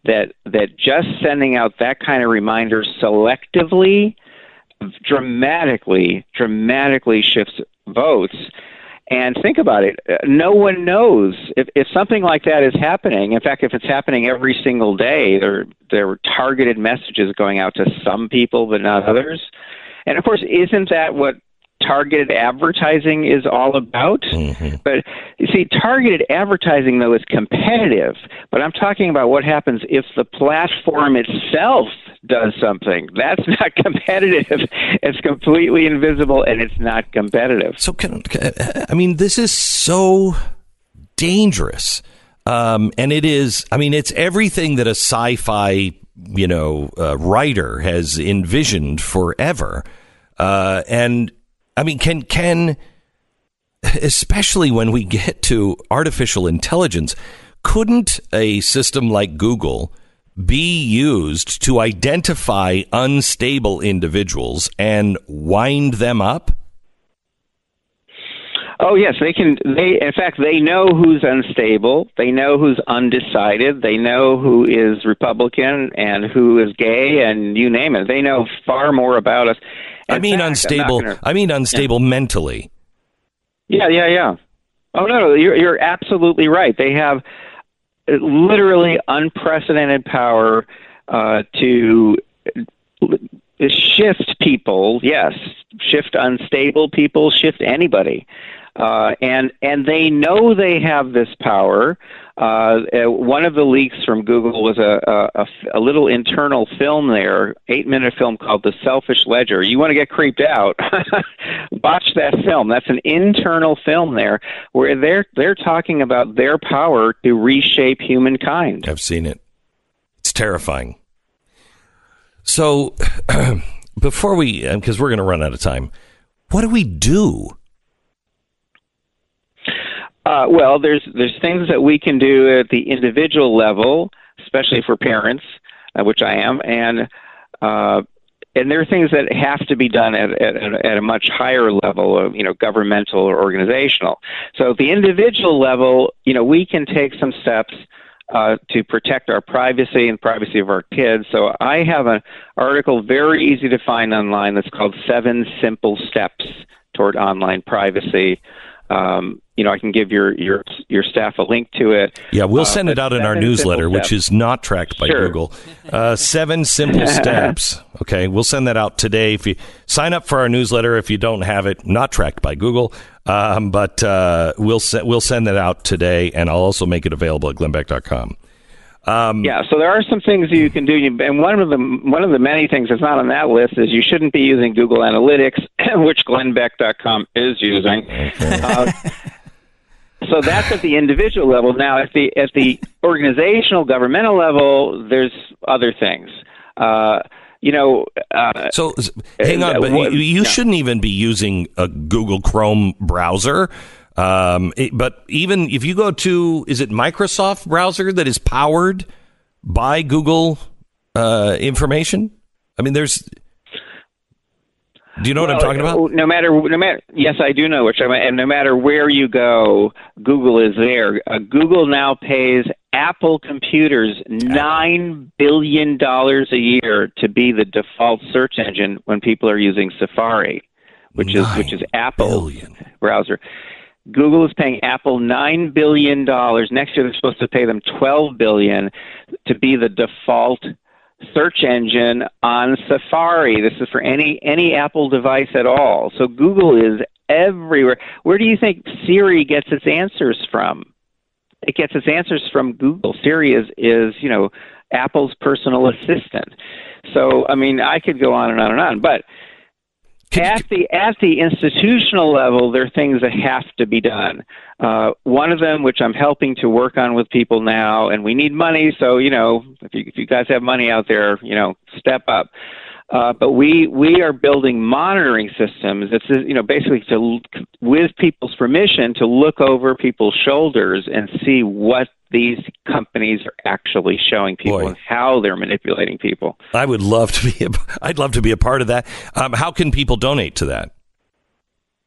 that that just sending out that kind of reminder selectively dramatically, dramatically shifts votes. And think about it. No one knows if, if something like that is happening. In fact, if it's happening every single day, there there are targeted messages going out to some people but not others. And of course, isn't that what targeted advertising is all about? Mm-hmm. But you see, targeted advertising, though, is competitive. But I'm talking about what happens if the platform itself does something. That's not competitive. It's completely invisible, and it's not competitive. So, can, I mean, this is so dangerous. Um, and it is, I mean, it's everything that a sci-fi, you know, uh, writer has envisioned forever. Uh, and I mean, can can especially when we get to artificial intelligence, couldn't a system like Google be used to identify unstable individuals and wind them up? Oh, yes, they can. They, in fact, they know who's unstable. They know who's undecided. They know who is Republican and who is gay, and you name it. They know far more about us. I mean, fact, unstable. Gonna, I mean, unstable yeah. mentally. Yeah, yeah, yeah. Oh no, no, you're you're absolutely right. They have literally unprecedented power uh, to shift people. Yes, shift unstable people. Shift anybody. Uh, and and they know they have this power. Uh, one of the leaks from Google was a, a, a little internal film there, eight-minute film called The Selfish Ledger. You want to get creeped out, watch that film. That's an internal film there where they're they're talking about their power to reshape humankind. I've seen it. It's terrifying. So before we, because we're going to run out of time, what do we do? Uh, well, there's there's things that we can do at the individual level, especially for parents, uh, which I am, and uh, and there are things that have to be done at at, at a much higher level, of, you know, governmental or organizational. So at the individual level, you know, we can take some steps uh, to protect our privacy and privacy of our kids. So I have an article very easy to find online that's called Seven Simple Steps Toward Online Privacy. Um, you know, I can give your, your your staff a link to it. Yeah, we'll send uh, it out in our newsletter, which is not tracked by sure. Google. Uh, seven simple steps. Okay, we'll send that out today. If you sign up for our newsletter, if you don't have it, not tracked by Google, um, but uh, we'll se- we'll send that out today, and I'll also make it available at glenn beck dot com. Um, yeah, so there are some things you can do, and one of the one of the many things that's not on that list is you shouldn't be using Google Analytics, which glenn beck dot com is using. Okay. Uh, so that's at the individual level. Now, at the at the organizational, governmental level, there's other things. Uh, you know. Uh, so hang on, but you, you yeah. shouldn't even be using a Google Chrome browser. Um, it, but even if you go to, is it Microsoft browser that is powered by Google uh, information? I mean, there's. Do you know well, what I'm talking about? No matter, no matter. Yes, I do know which. And no matter where you go, Google is there. Uh, Google now pays Apple computers nine billion dollars a year to be the default search engine when people are using Safari, which is which is Apple's browser. Google is paying Apple nine billion dollars. Next year, they're supposed to pay them twelve billion dollars to be the default search engine on Safari. This is for any any Apple device at all. So Google is everywhere. Where do you think Siri gets its answers from? It gets its answers from Google. Siri is, is you know, Apple's personal assistant. So, I mean, I could go on and on and on, but At the at the institutional level, there are things that have to be done. Uh, one of them, which I'm helping to work on with people now, and we need money, so you know, if you, if you guys have money out there, you know, step up. Uh, but we we are building monitoring systems. It's you know basically to with people's permission to look over people's shoulders and see what these companies are actually showing people Boy. and how they're manipulating people. I would love to be. A, I'd love to be a part of that. Um, how can people donate to that?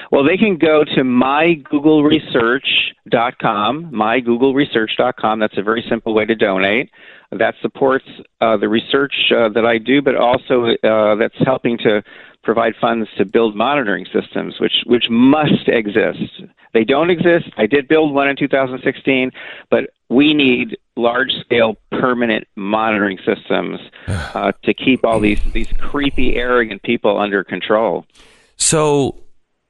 Well, they can go to my google research dot com, my google research dot com. That's a very simple way to donate. That supports uh, the research uh, that I do, but also uh, that's helping to provide funds to build monitoring systems, which which must exist. They don't exist. I did build one in two thousand sixteen, but we need large-scale permanent monitoring systems uh, to keep all these, these creepy, arrogant people under control. So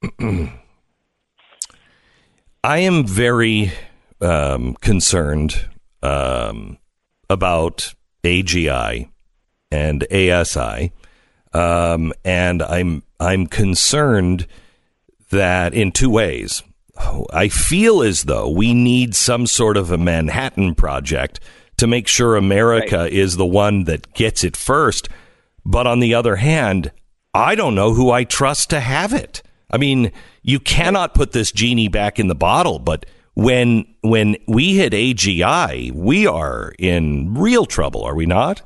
I am very um, concerned um, about A G I and A S I, um, and I'm I'm concerned that in two ways. I feel as though we need some sort of a Manhattan Project to make sure America right. is the one that gets it first. But on the other hand, I don't know who I trust to have it. I mean, you cannot put this genie back in the bottle, but when when we hit A G I, we are in real trouble, are we not?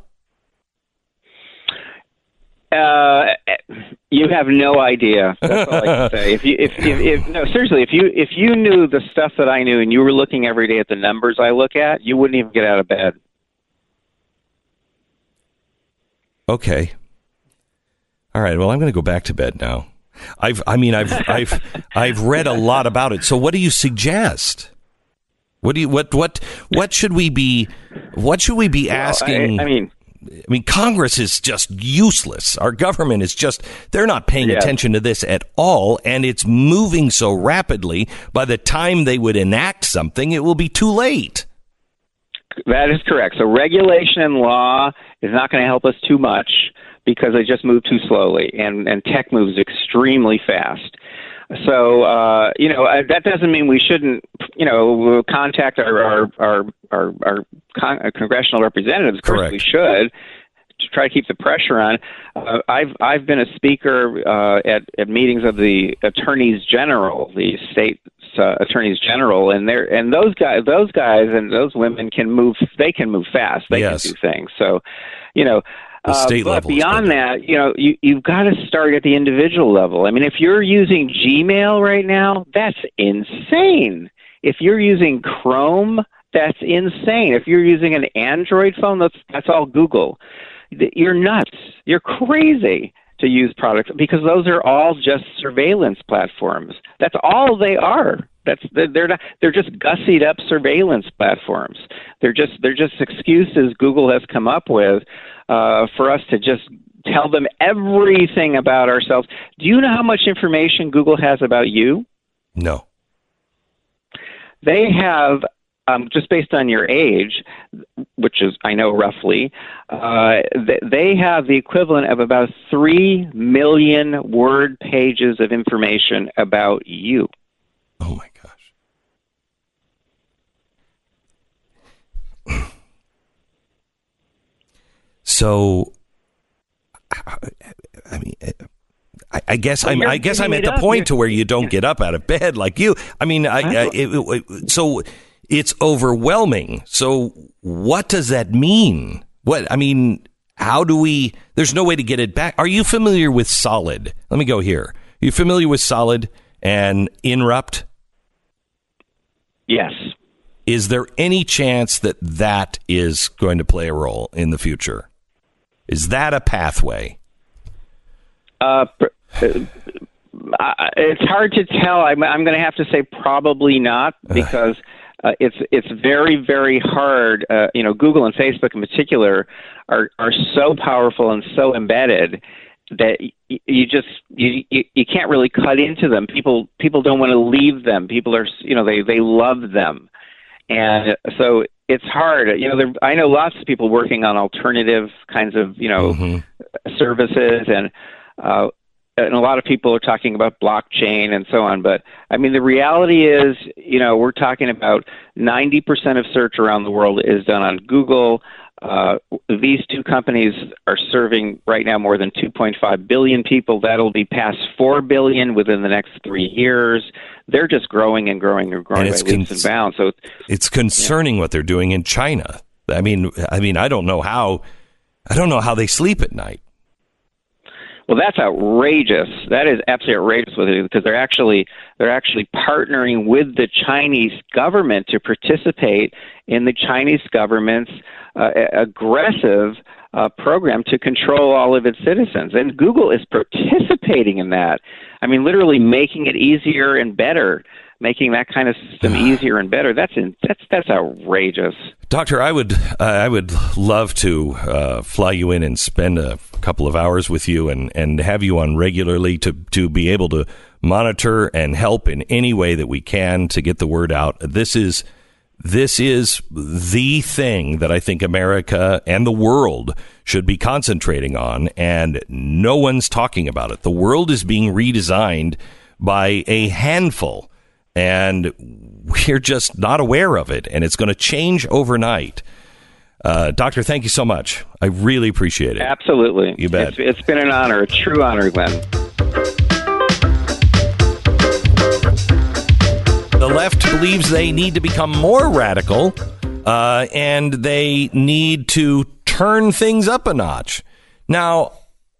Uh, you have no idea. That's all I can say. If you, if, if, if, no, seriously, if you, if you knew the stuff that I knew and you were looking every day at the numbers I look at, you wouldn't even get out of bed. Okay. All right. Well, I'm going to go back to bed now. I've, I mean, I've, I've, I've read a lot about it. So what do you suggest? What do you, what, what, what should we be, what should we be asking? Well, I, I mean, I mean, Congress is just useless. Our government is just, they're not paying yeah. attention to this at all. And it's moving so rapidly. By the time they would enact something, it will be too late. That is correct. So regulation and law is not going to help us too much because they just move too slowly. And, and tech moves extremely fast. So, uh, you know, that doesn't mean we shouldn't, you know, contact our our our, our, our con- congressional representatives. Of course, Correct. we should to try to keep the pressure on. Uh, I've I've been a speaker uh, at at meetings of the attorneys general, the state uh, attorneys general, and they're and those guys, those guys, and those women can move. They can move fast. They yes. can do things. So, you know. The state uh, but level beyond that, you know, you, you've got to start at the individual level. I mean, if you're using Gmail right now, that's insane. If you're using Chrome, that's insane. If you're using an Android phone, that's that's all Google. You're nuts. You're crazy to use products because those are all just surveillance platforms. That's all they are. That's they're not. They're just gussied up surveillance platforms. They're just they're just excuses Google has come up with uh, for us to just tell them everything about ourselves. Do you know how much information Google has about you? No. They have, um, just based on your age, which is I know roughly, uh, they have the equivalent of about three million word pages of information about you. Oh my gosh. So, I mean, I, I guess I'm. I guess I'm at the point to where you don't get up out of bed like you. I mean, I, I it, it, so it's overwhelming. So, what does that mean? What I mean, how do we? There's no way to get it back. Are you familiar with Solid? Let me go here. Are you familiar with Solid and Inrupt? Yes. Is there any chance that that is going to play a role in the future? Is that a pathway? Uh, it's hard to tell. I'm, I'm going to have to say probably not because uh, it's it's very, very hard. Uh, you know, Google and Facebook in particular are, are so powerful and so embedded that you, you just you, you you can't really cut into them. People people don't want to leave them. People are you know they, they love them, and so it's hard. You know, there, I know lots of people working on alternative kinds of you know mm-hmm. services, and uh, and a lot of people are talking about blockchain and so on. But I mean, the reality is, you know, we're talking about ninety percent of search around the world is done on Google. Uh, these two companies are serving right now more than two point five billion people. That'll be past four billion within the next three years. They're just growing and growing and growing and by leaps and bounds. So it's concerning yeah. what they're doing in China. I mean, I mean, I don't know how, I don't know how they sleep at night. Well, that's outrageous. That is absolutely outrageous with it, because they're actually they're actually partnering with the Chinese government to participate in the Chinese government's uh, aggressive uh, program to control all of its citizens. And Google is participating in that. I mean, literally making it easier and better, making that kind of system easier and better. That's in, that's that's outrageous. Doctor, I would uh, I would love to uh, fly you in and spend a couple of hours with you and, and have you on regularly to, to be able to monitor and help in any way that we can to get the word out. This is this is the thing that I think America and the world should be concentrating on, and no one's talking about it. The world is being redesigned by a handful, and we're just not aware of it, and it's going to change overnight. Uh, Doctor, thank you so much. I really appreciate it. Absolutely. You bet. It's, it's been an honor, a true honor, Glenn. The left believes they need to become more radical, uh, and they need to turn things up a notch. Now,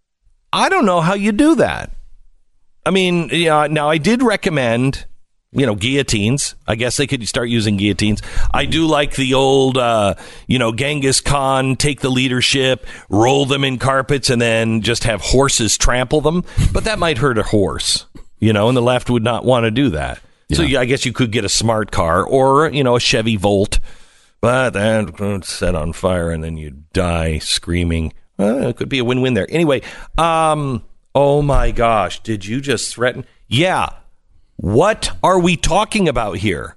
I don't know how you do that. I mean, you know, now I did recommend, you know, guillotines. I guess they could start using guillotines. I do like the old, uh, you know, Genghis Khan, take the leadership, roll them in carpets, and then just have horses trample them. But that might hurt a horse, you know, and the left would not want to do that. Yeah. So yeah, I guess you could get a smart car or, you know, a Chevy Volt, but then it's set on fire and then you die screaming. Well, it could be a win-win there. Anyway, um, oh my gosh, did you just threaten? Yeah. What are we talking about here?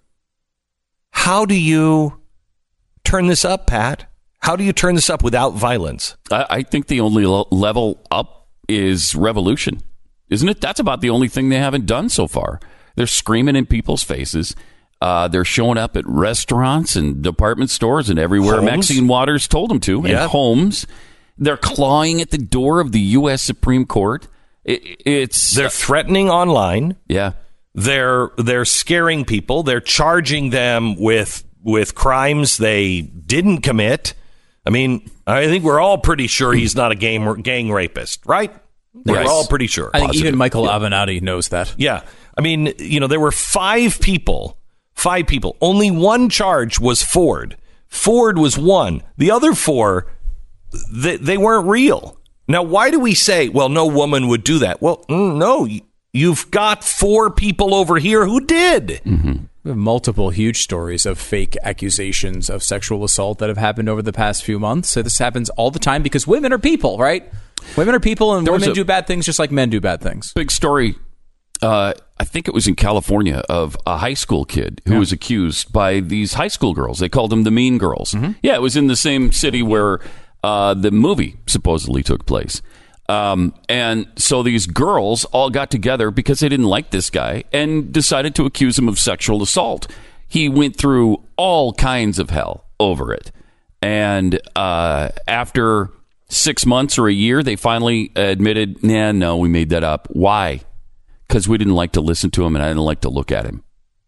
How do you turn this up, Pat? How do you turn this up without violence? I, I think the only lo- level up is revolution, isn't it? That's about the only thing they haven't done so far. They're screaming in people's faces. Uh, they're showing up at restaurants and department stores and everywhere Homes? Maxine Waters told them to, Yeah. and homes. They're clawing at the door of the U S Supreme Court. It, it's They're threatening online. yeah. They're they're scaring people. They're charging them with with crimes they didn't commit. I mean, I think we're all pretty sure he's not a gang gang rapist, right? We're Yes. all pretty sure. I think Positive. even Michael Avenatti knows that. Yeah. I mean, you know, there were five people, five people. Only one charge was Ford. Ford was one. The other four, they, they weren't real. Now, why do we say, well, no woman would do that? Well, mm, no, you've got four people over here who did. Mm-hmm. We have multiple huge stories of fake accusations of sexual assault that have happened over the past few months. So this happens all the time because women are people, right? Women are people, and There was women a- do bad things just like men do bad things. Big story. Uh, I think it was in California of a high school kid who Yeah. was accused by these high school girls. They called them the mean girls. Mm-hmm. Yeah, it was in the same city where uh, the movie supposedly took place. Um, and so these girls all got together because they didn't like this guy and decided to accuse him of sexual assault. He went through all kinds of hell over it. And uh, after six months or a year, they finally admitted, nah, no, we made that up. Why? Because we didn't like to listen to him and I didn't like to look at him.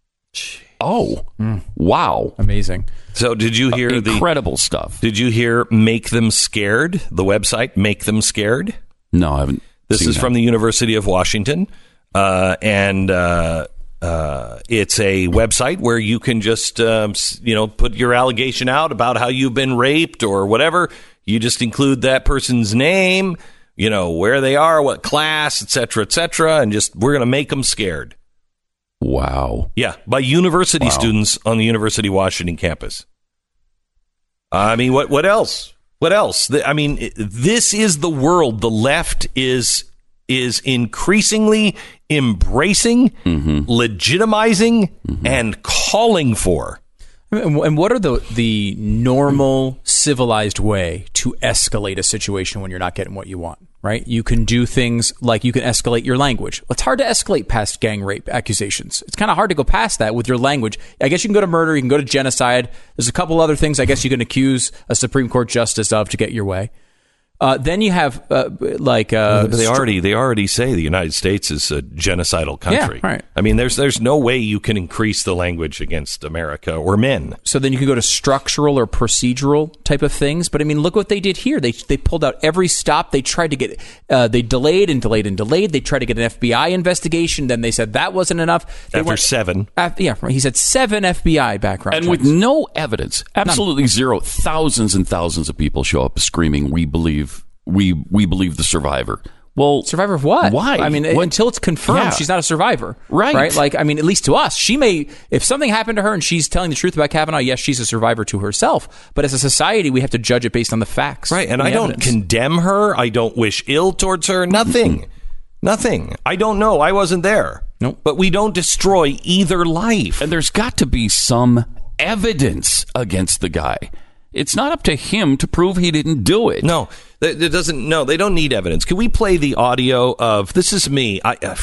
Oh, wow. Amazing. So did you hear the Incredible stuff. Did you hear Make Them Scared, the website, Make Them Scared? No, I haven't. This seen is that. from the University of Washington, uh, and uh, uh, it's a website where you can just, um, s- you know, put your allegation out about how you've been raped or whatever. You just include that person's name, you know, where they are, what class, et cetera, et cetera, and just we're going to make them scared. Wow. Yeah, by university Wow. students on the University of Washington campus. I mean, what what else? What else? The- I mean, i- this is the world the left is is increasingly embracing, legitimizing, and calling for. And and what are the the normal civilized way to escalate a situation when you're not getting what you want, right? You can do things like you can escalate your language. It's hard to escalate past gang rape accusations. It's kind of hard to go past that with your language. I guess you can go to murder, you can go to genocide. There's a couple other things I guess you can accuse a Supreme Court justice of to get your way. Uh, then you have uh, like uh, But they already they already say the United States is a genocidal country. Yeah, right. I mean, there's there's no way you can increase the language against America or men. So then you can go to structural or procedural type of things. But I mean, look what they did here. They they pulled out every stop. They tried to get, uh, they delayed and delayed and delayed. They tried to get an F B I investigation. Then they said that wasn't enough. They After went, seven. After, yeah, he said seven F B I background And checks. with no evidence, absolutely None. zero, thousands and thousands of people show up screaming, "We believe, we we believe the survivor." Well, survivor of what? Why? I mean, what? until it's confirmed, Yeah. she's not a survivor. Right. Right? Like, I mean, at least to us, she may, if something happened to her and she's telling the truth about Kavanaugh, yes, she's a survivor to herself. But as a society, we have to judge it based on the facts. Right. And the I don't evidence. condemn her. I don't wish ill towards her. Nothing. Nothing. I don't know. I wasn't there. Nope. But we don't destroy either life. And there's got to be some evidence against the guy. It's not up to him to prove he didn't do it. No, it it doesn't. No, they don't need evidence. Can we play the audio of this? Is me. I. Uh,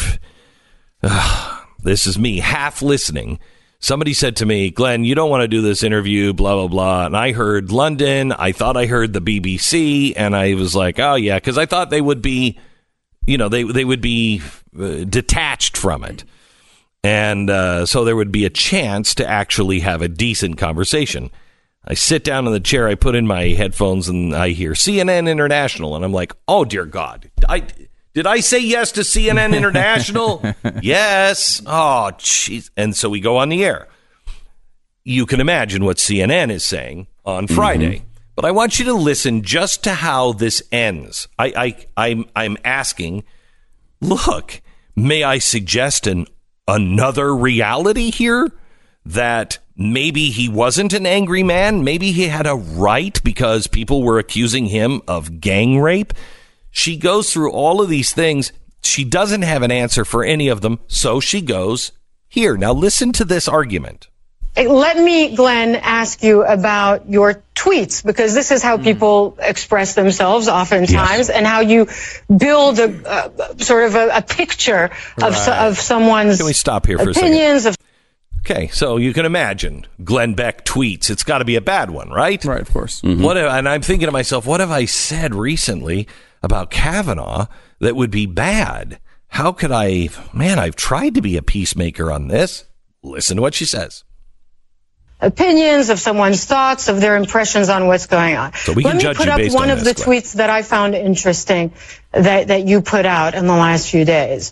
uh, this is me half listening. Somebody said to me, Glenn, you don't want to do this interview, blah, blah, blah. And I heard London. I thought I heard the B B C. And I was like, oh, yeah, because I thought they would be, you know, they, they would be uh, detached from it. And uh, so there would be a chance to actually have a decent conversation. I sit down in the chair, I put in my headphones, and I hear C N N International. And I'm like, oh, dear God. I, did I say yes to C N N International? Yes. Oh, jeez. And so we go on the air. You can imagine what C N N is saying on Friday. Mm-hmm. But I want you to listen just to how this ends. I, I, I'm, I'm asking, look, may I suggest an another reality here? That maybe he wasn't an angry man. Maybe he had a right because people were accusing him of gang rape. She goes through all of these things. She doesn't have an answer for any of them. So she goes here. Now listen to this argument. Let me, Glenn, ask you about your tweets, because this is how people express themselves oftentimes, yes. and how you build a, uh, sort of a, a picture of, right. of someone's Can we stop here for opinions. A second? Of- Okay, so you can imagine Glenn Beck tweets. It's got to be a bad one, right? Right, of course. Mm-hmm. What? And I'm thinking to myself, what have I said recently about Kavanaugh that would be bad? How could I? Man, I've tried to be a peacemaker on this. Listen to what she says. Opinions of someone's thoughts, of their impressions on what's going on. So we can Let judge me put you up based one on of this, the Glenn. tweets that I found interesting that, that you put out in the last few days.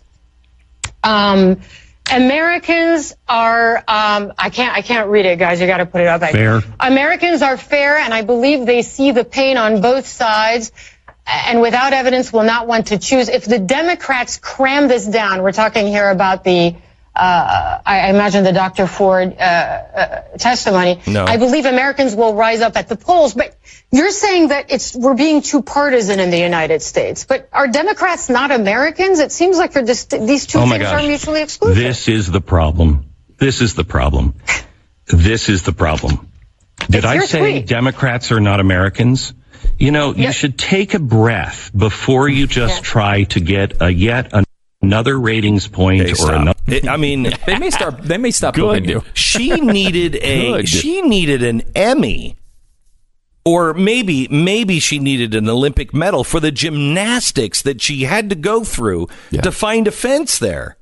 Um. Americans are, um, I can't, I can't read it, guys. You got to put it up. Fair. Americans are fair, and I believe they see the pain on both sides, and without evidence will not want to choose. If the Democrats cram this down, we're talking here about the, uh, I imagine the Doctor Ford uh, uh, testimony. No. I believe Americans will rise up at the polls, but you're saying that it's we're being too partisan in the United States. But are Democrats not Americans? It seems like they're just, these two oh my things gosh. are mutually exclusive. This is the problem. This is the problem. This is the problem. Did It's I your say tweet. Democrats are not Americans? You know, you Yep. should take a breath before you just Yeah. try to get a yet another ratings point Okay, or stop. another. It, I mean, They may start. They may stop Good. behind you. she needed a Good. she needed an Emmy, or maybe maybe she needed an Olympic medal for the gymnastics that she had to go through Yeah. to find a fence there.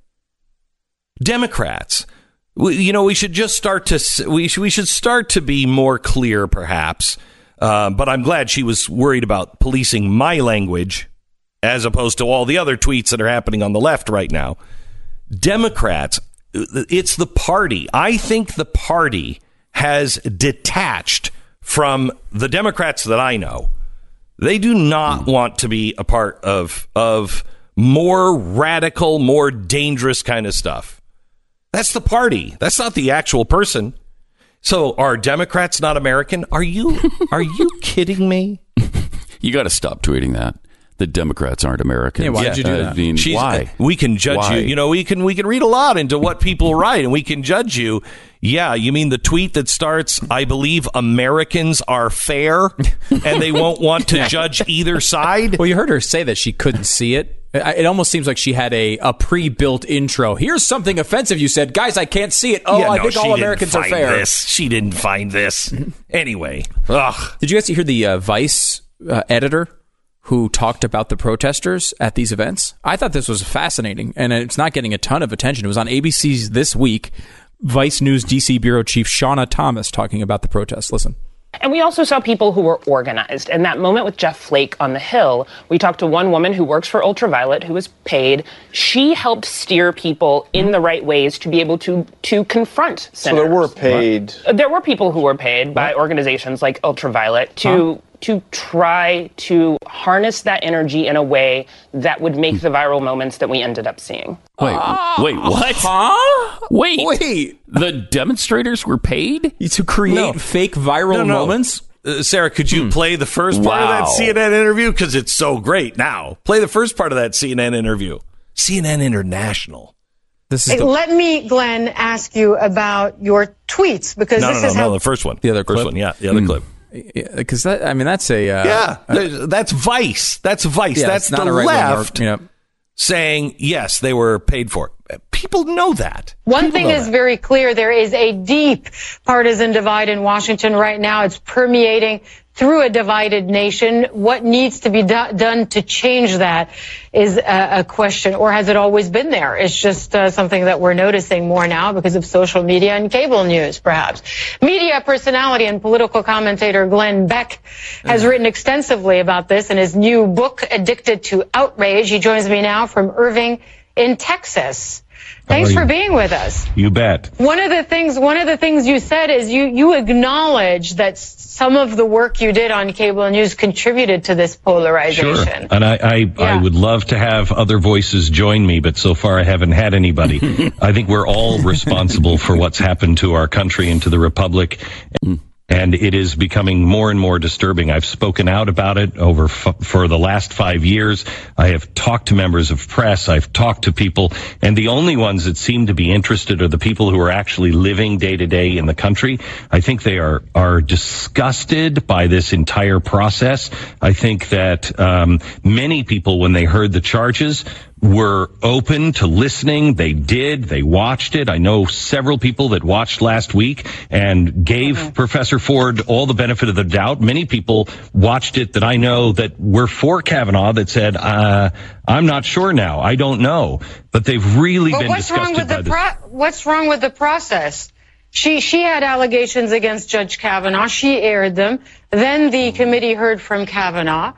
Democrats, we, you know, we should just start to s- we should, we should start to be more clear, perhaps. Uh, but I'm glad she was worried about policing my language as opposed to all the other tweets that are happening on the left right now. Democrats, it's the party. I think the party has detached from the Democrats that I know. They do not want to be a part of of more radical, more dangerous kind of stuff. That's the party. That's not the actual person. So are Democrats not American? Are you are you kidding me? You got to stop tweeting that. The Democrats aren't Americans. Yeah, why did you do I that? mean, She's- why? We can judge Why? you. You know, we can we can read a lot into what people write, and we can judge you. Yeah, you mean the tweet that starts, "I believe Americans are fair," and they won't want to judge either side. Well, you heard her say that she couldn't see it. I- It almost seems like she had a, a pre-built intro. Here's something offensive you said. Guys, I can't see it. Oh, Yeah, I no, think she all didn't Americans are find fair. This. She didn't find this. Anyway, ugh. Did you guys hear the uh, Vice uh, editor who talked about the protesters at these events. I thought this was fascinating, and it's not getting a ton of attention. It was on A B C's This Week. Vice News D C Bureau Chief Shauna Thomas talking about the protests. Listen. And we also saw people who were organized. And that moment with Jeff Flake on the Hill, we talked to one woman who works for Ultraviolet who was paid. She helped steer people in the right ways to be able to to confront senators. So there were paid... What? There were people who were paid by organizations like Ultraviolet to... Huh? to try to harness that energy in a way that would make the viral moments that we ended up seeing. Wait, wait, what? Huh? Wait. Wait. The demonstrators were paid? To create no. fake viral no, no. moments? Uh, Sarah, could you hmm. play the first part wow. of that C N N interview? Because it's so great now. Play the first part of that C N N interview. C N N International. This is hey, the- let me, Glenn, ask you about your tweets, because no, this no, is no, how... no, the first one. The other first clip? one, yeah, the other Mm. clip. Because that, I mean, that's a uh, yeah, uh, that's Vice. That's Vice. Yeah, that's not the a right left or, you know. saying yes, they were paid for. People know that. One People thing know is that. very clear. There is a deep partisan divide in Washington right now. It's permeating through a divided nation. What needs to be do- done to change that is a, a question, or has it always been there? It's just uh, something that we're noticing more now because of social media and cable news, perhaps. Media personality and political commentator Glenn Beck has written extensively about this in his new book, Addicted to Outrage. He joins me now from Irving in Texas. Thanks for being with us. You bet. One of the things, one of the things you said is you, you acknowledge that some of the work you did on cable news contributed to this polarization. Sure. And I, I, yeah. I would love to have other voices join me, but so far I haven't had anybody. I think we're all responsible for what's happened to our country and to the republic. And it is becoming more and more disturbing. I've spoken out about it over f- for the last five years. I have talked to members of press. I've talked to people. And the only ones that seem to be interested are the people who are actually living day to day in the country. I think they are, are disgusted by this entire process. I think that um, many people, when they heard the charges, were open to listening. They did. They watched it. I know several people that watched last week and gave mm-hmm. Professor Ford all the benefit of the doubt. Many people watched it that I know that were for Kavanaugh that said, uh, I'm not sure now. I don't know. But they've really but been what's disgusted wrong with by the this. pro- What's wrong with the process? She she had allegations against Judge Kavanaugh. She aired them. Then the committee heard from Kavanaugh.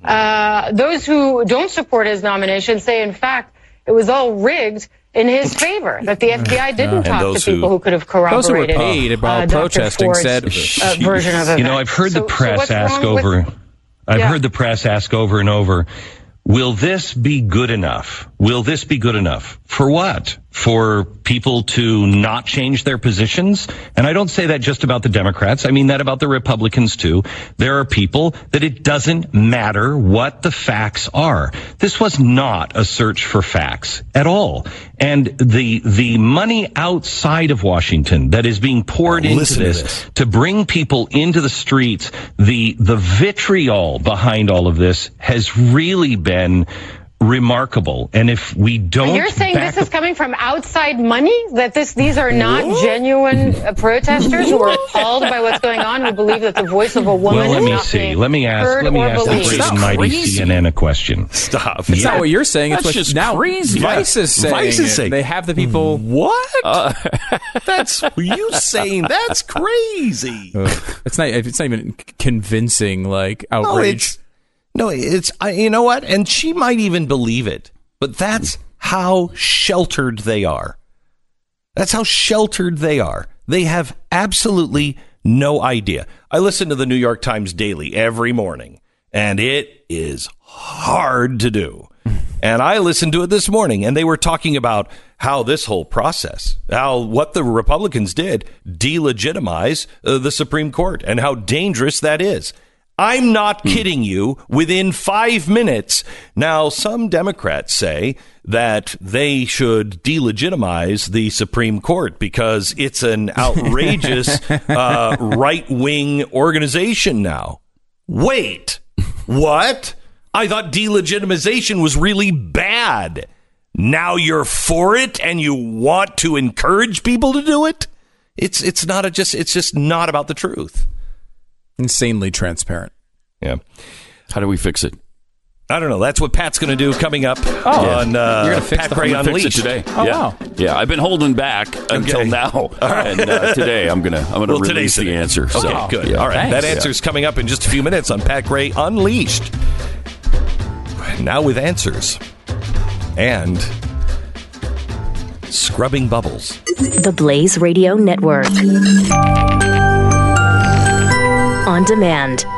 Uh, those who don't support his nomination say, in fact, it was all rigged in his favor, that the F B I didn't yeah. talk to who, people who could have corroborated those who were paid while uh, protesting Doctor said, Ford's, uh, version of events. You know, I've heard so, the press so ask over, with, I've yeah. heard the press ask over and over, will this be good enough? Will this be good enough? For what? For people to not change their positions? And I don't say that just about the Democrats. I mean that about the Republicans too. There are people that it doesn't matter what the facts are. This was not a search for facts at all. And the the money outside of Washington that is being poured oh, into this, this, this to bring people into the streets, the the vitriol behind all of this has really been remarkable. And if we don't, you're saying this is coming from outside money, that this these are not what? genuine uh, protesters who are appalled by what's going on, who believe that the voice of a woman well, let is me not see. being Let me ask. heard Let me or ask the believed. great and mighty C N N a question. Stop. It's yeah. not what you're saying. It's That's what just now crazy. Vice is saying. Vice is saying. They have the people. What? Uh, that's you saying. That's crazy. Uh, it's not. It's not even convincing. Like outrage. No, it's, no, it's. I, you know what? And she might even believe it. But that's how sheltered they are. That's how sheltered they are. They have absolutely no idea. I listen to the New York Times Daily every morning, and it is hard to do. And I listened to it this morning, and they were talking about how this whole process, how what the Republicans did, delegitimize uh, the Supreme Court, and how dangerous that is. I'm not kidding you. Within five minutes. Now, some Democrats say that they should delegitimize the Supreme Court because it's an outrageous uh, right-wing organization now. Wait, what? I thought delegitimization was really bad. Now you're for it and you want to encourage people to do it? It's it's not a just it's just not about the truth. Insanely transparent. Yeah. How do we fix it? I don't know. That's what Pat's going to do coming up Oh, on uh, you're gonna fix Pat the- Gray I'm gonna Unleashed fix it today. Oh, yeah. wow. Yeah, I've been holding back until Okay. now, All right. and uh, today I'm gonna I'm gonna Well, release today's the answer. Okay, So, good. yeah. All right, Thanks. that answer's coming up in just a few minutes on Pat Gray Unleashed. Now with answers and scrubbing bubbles. The Blaze Radio Network. On demand.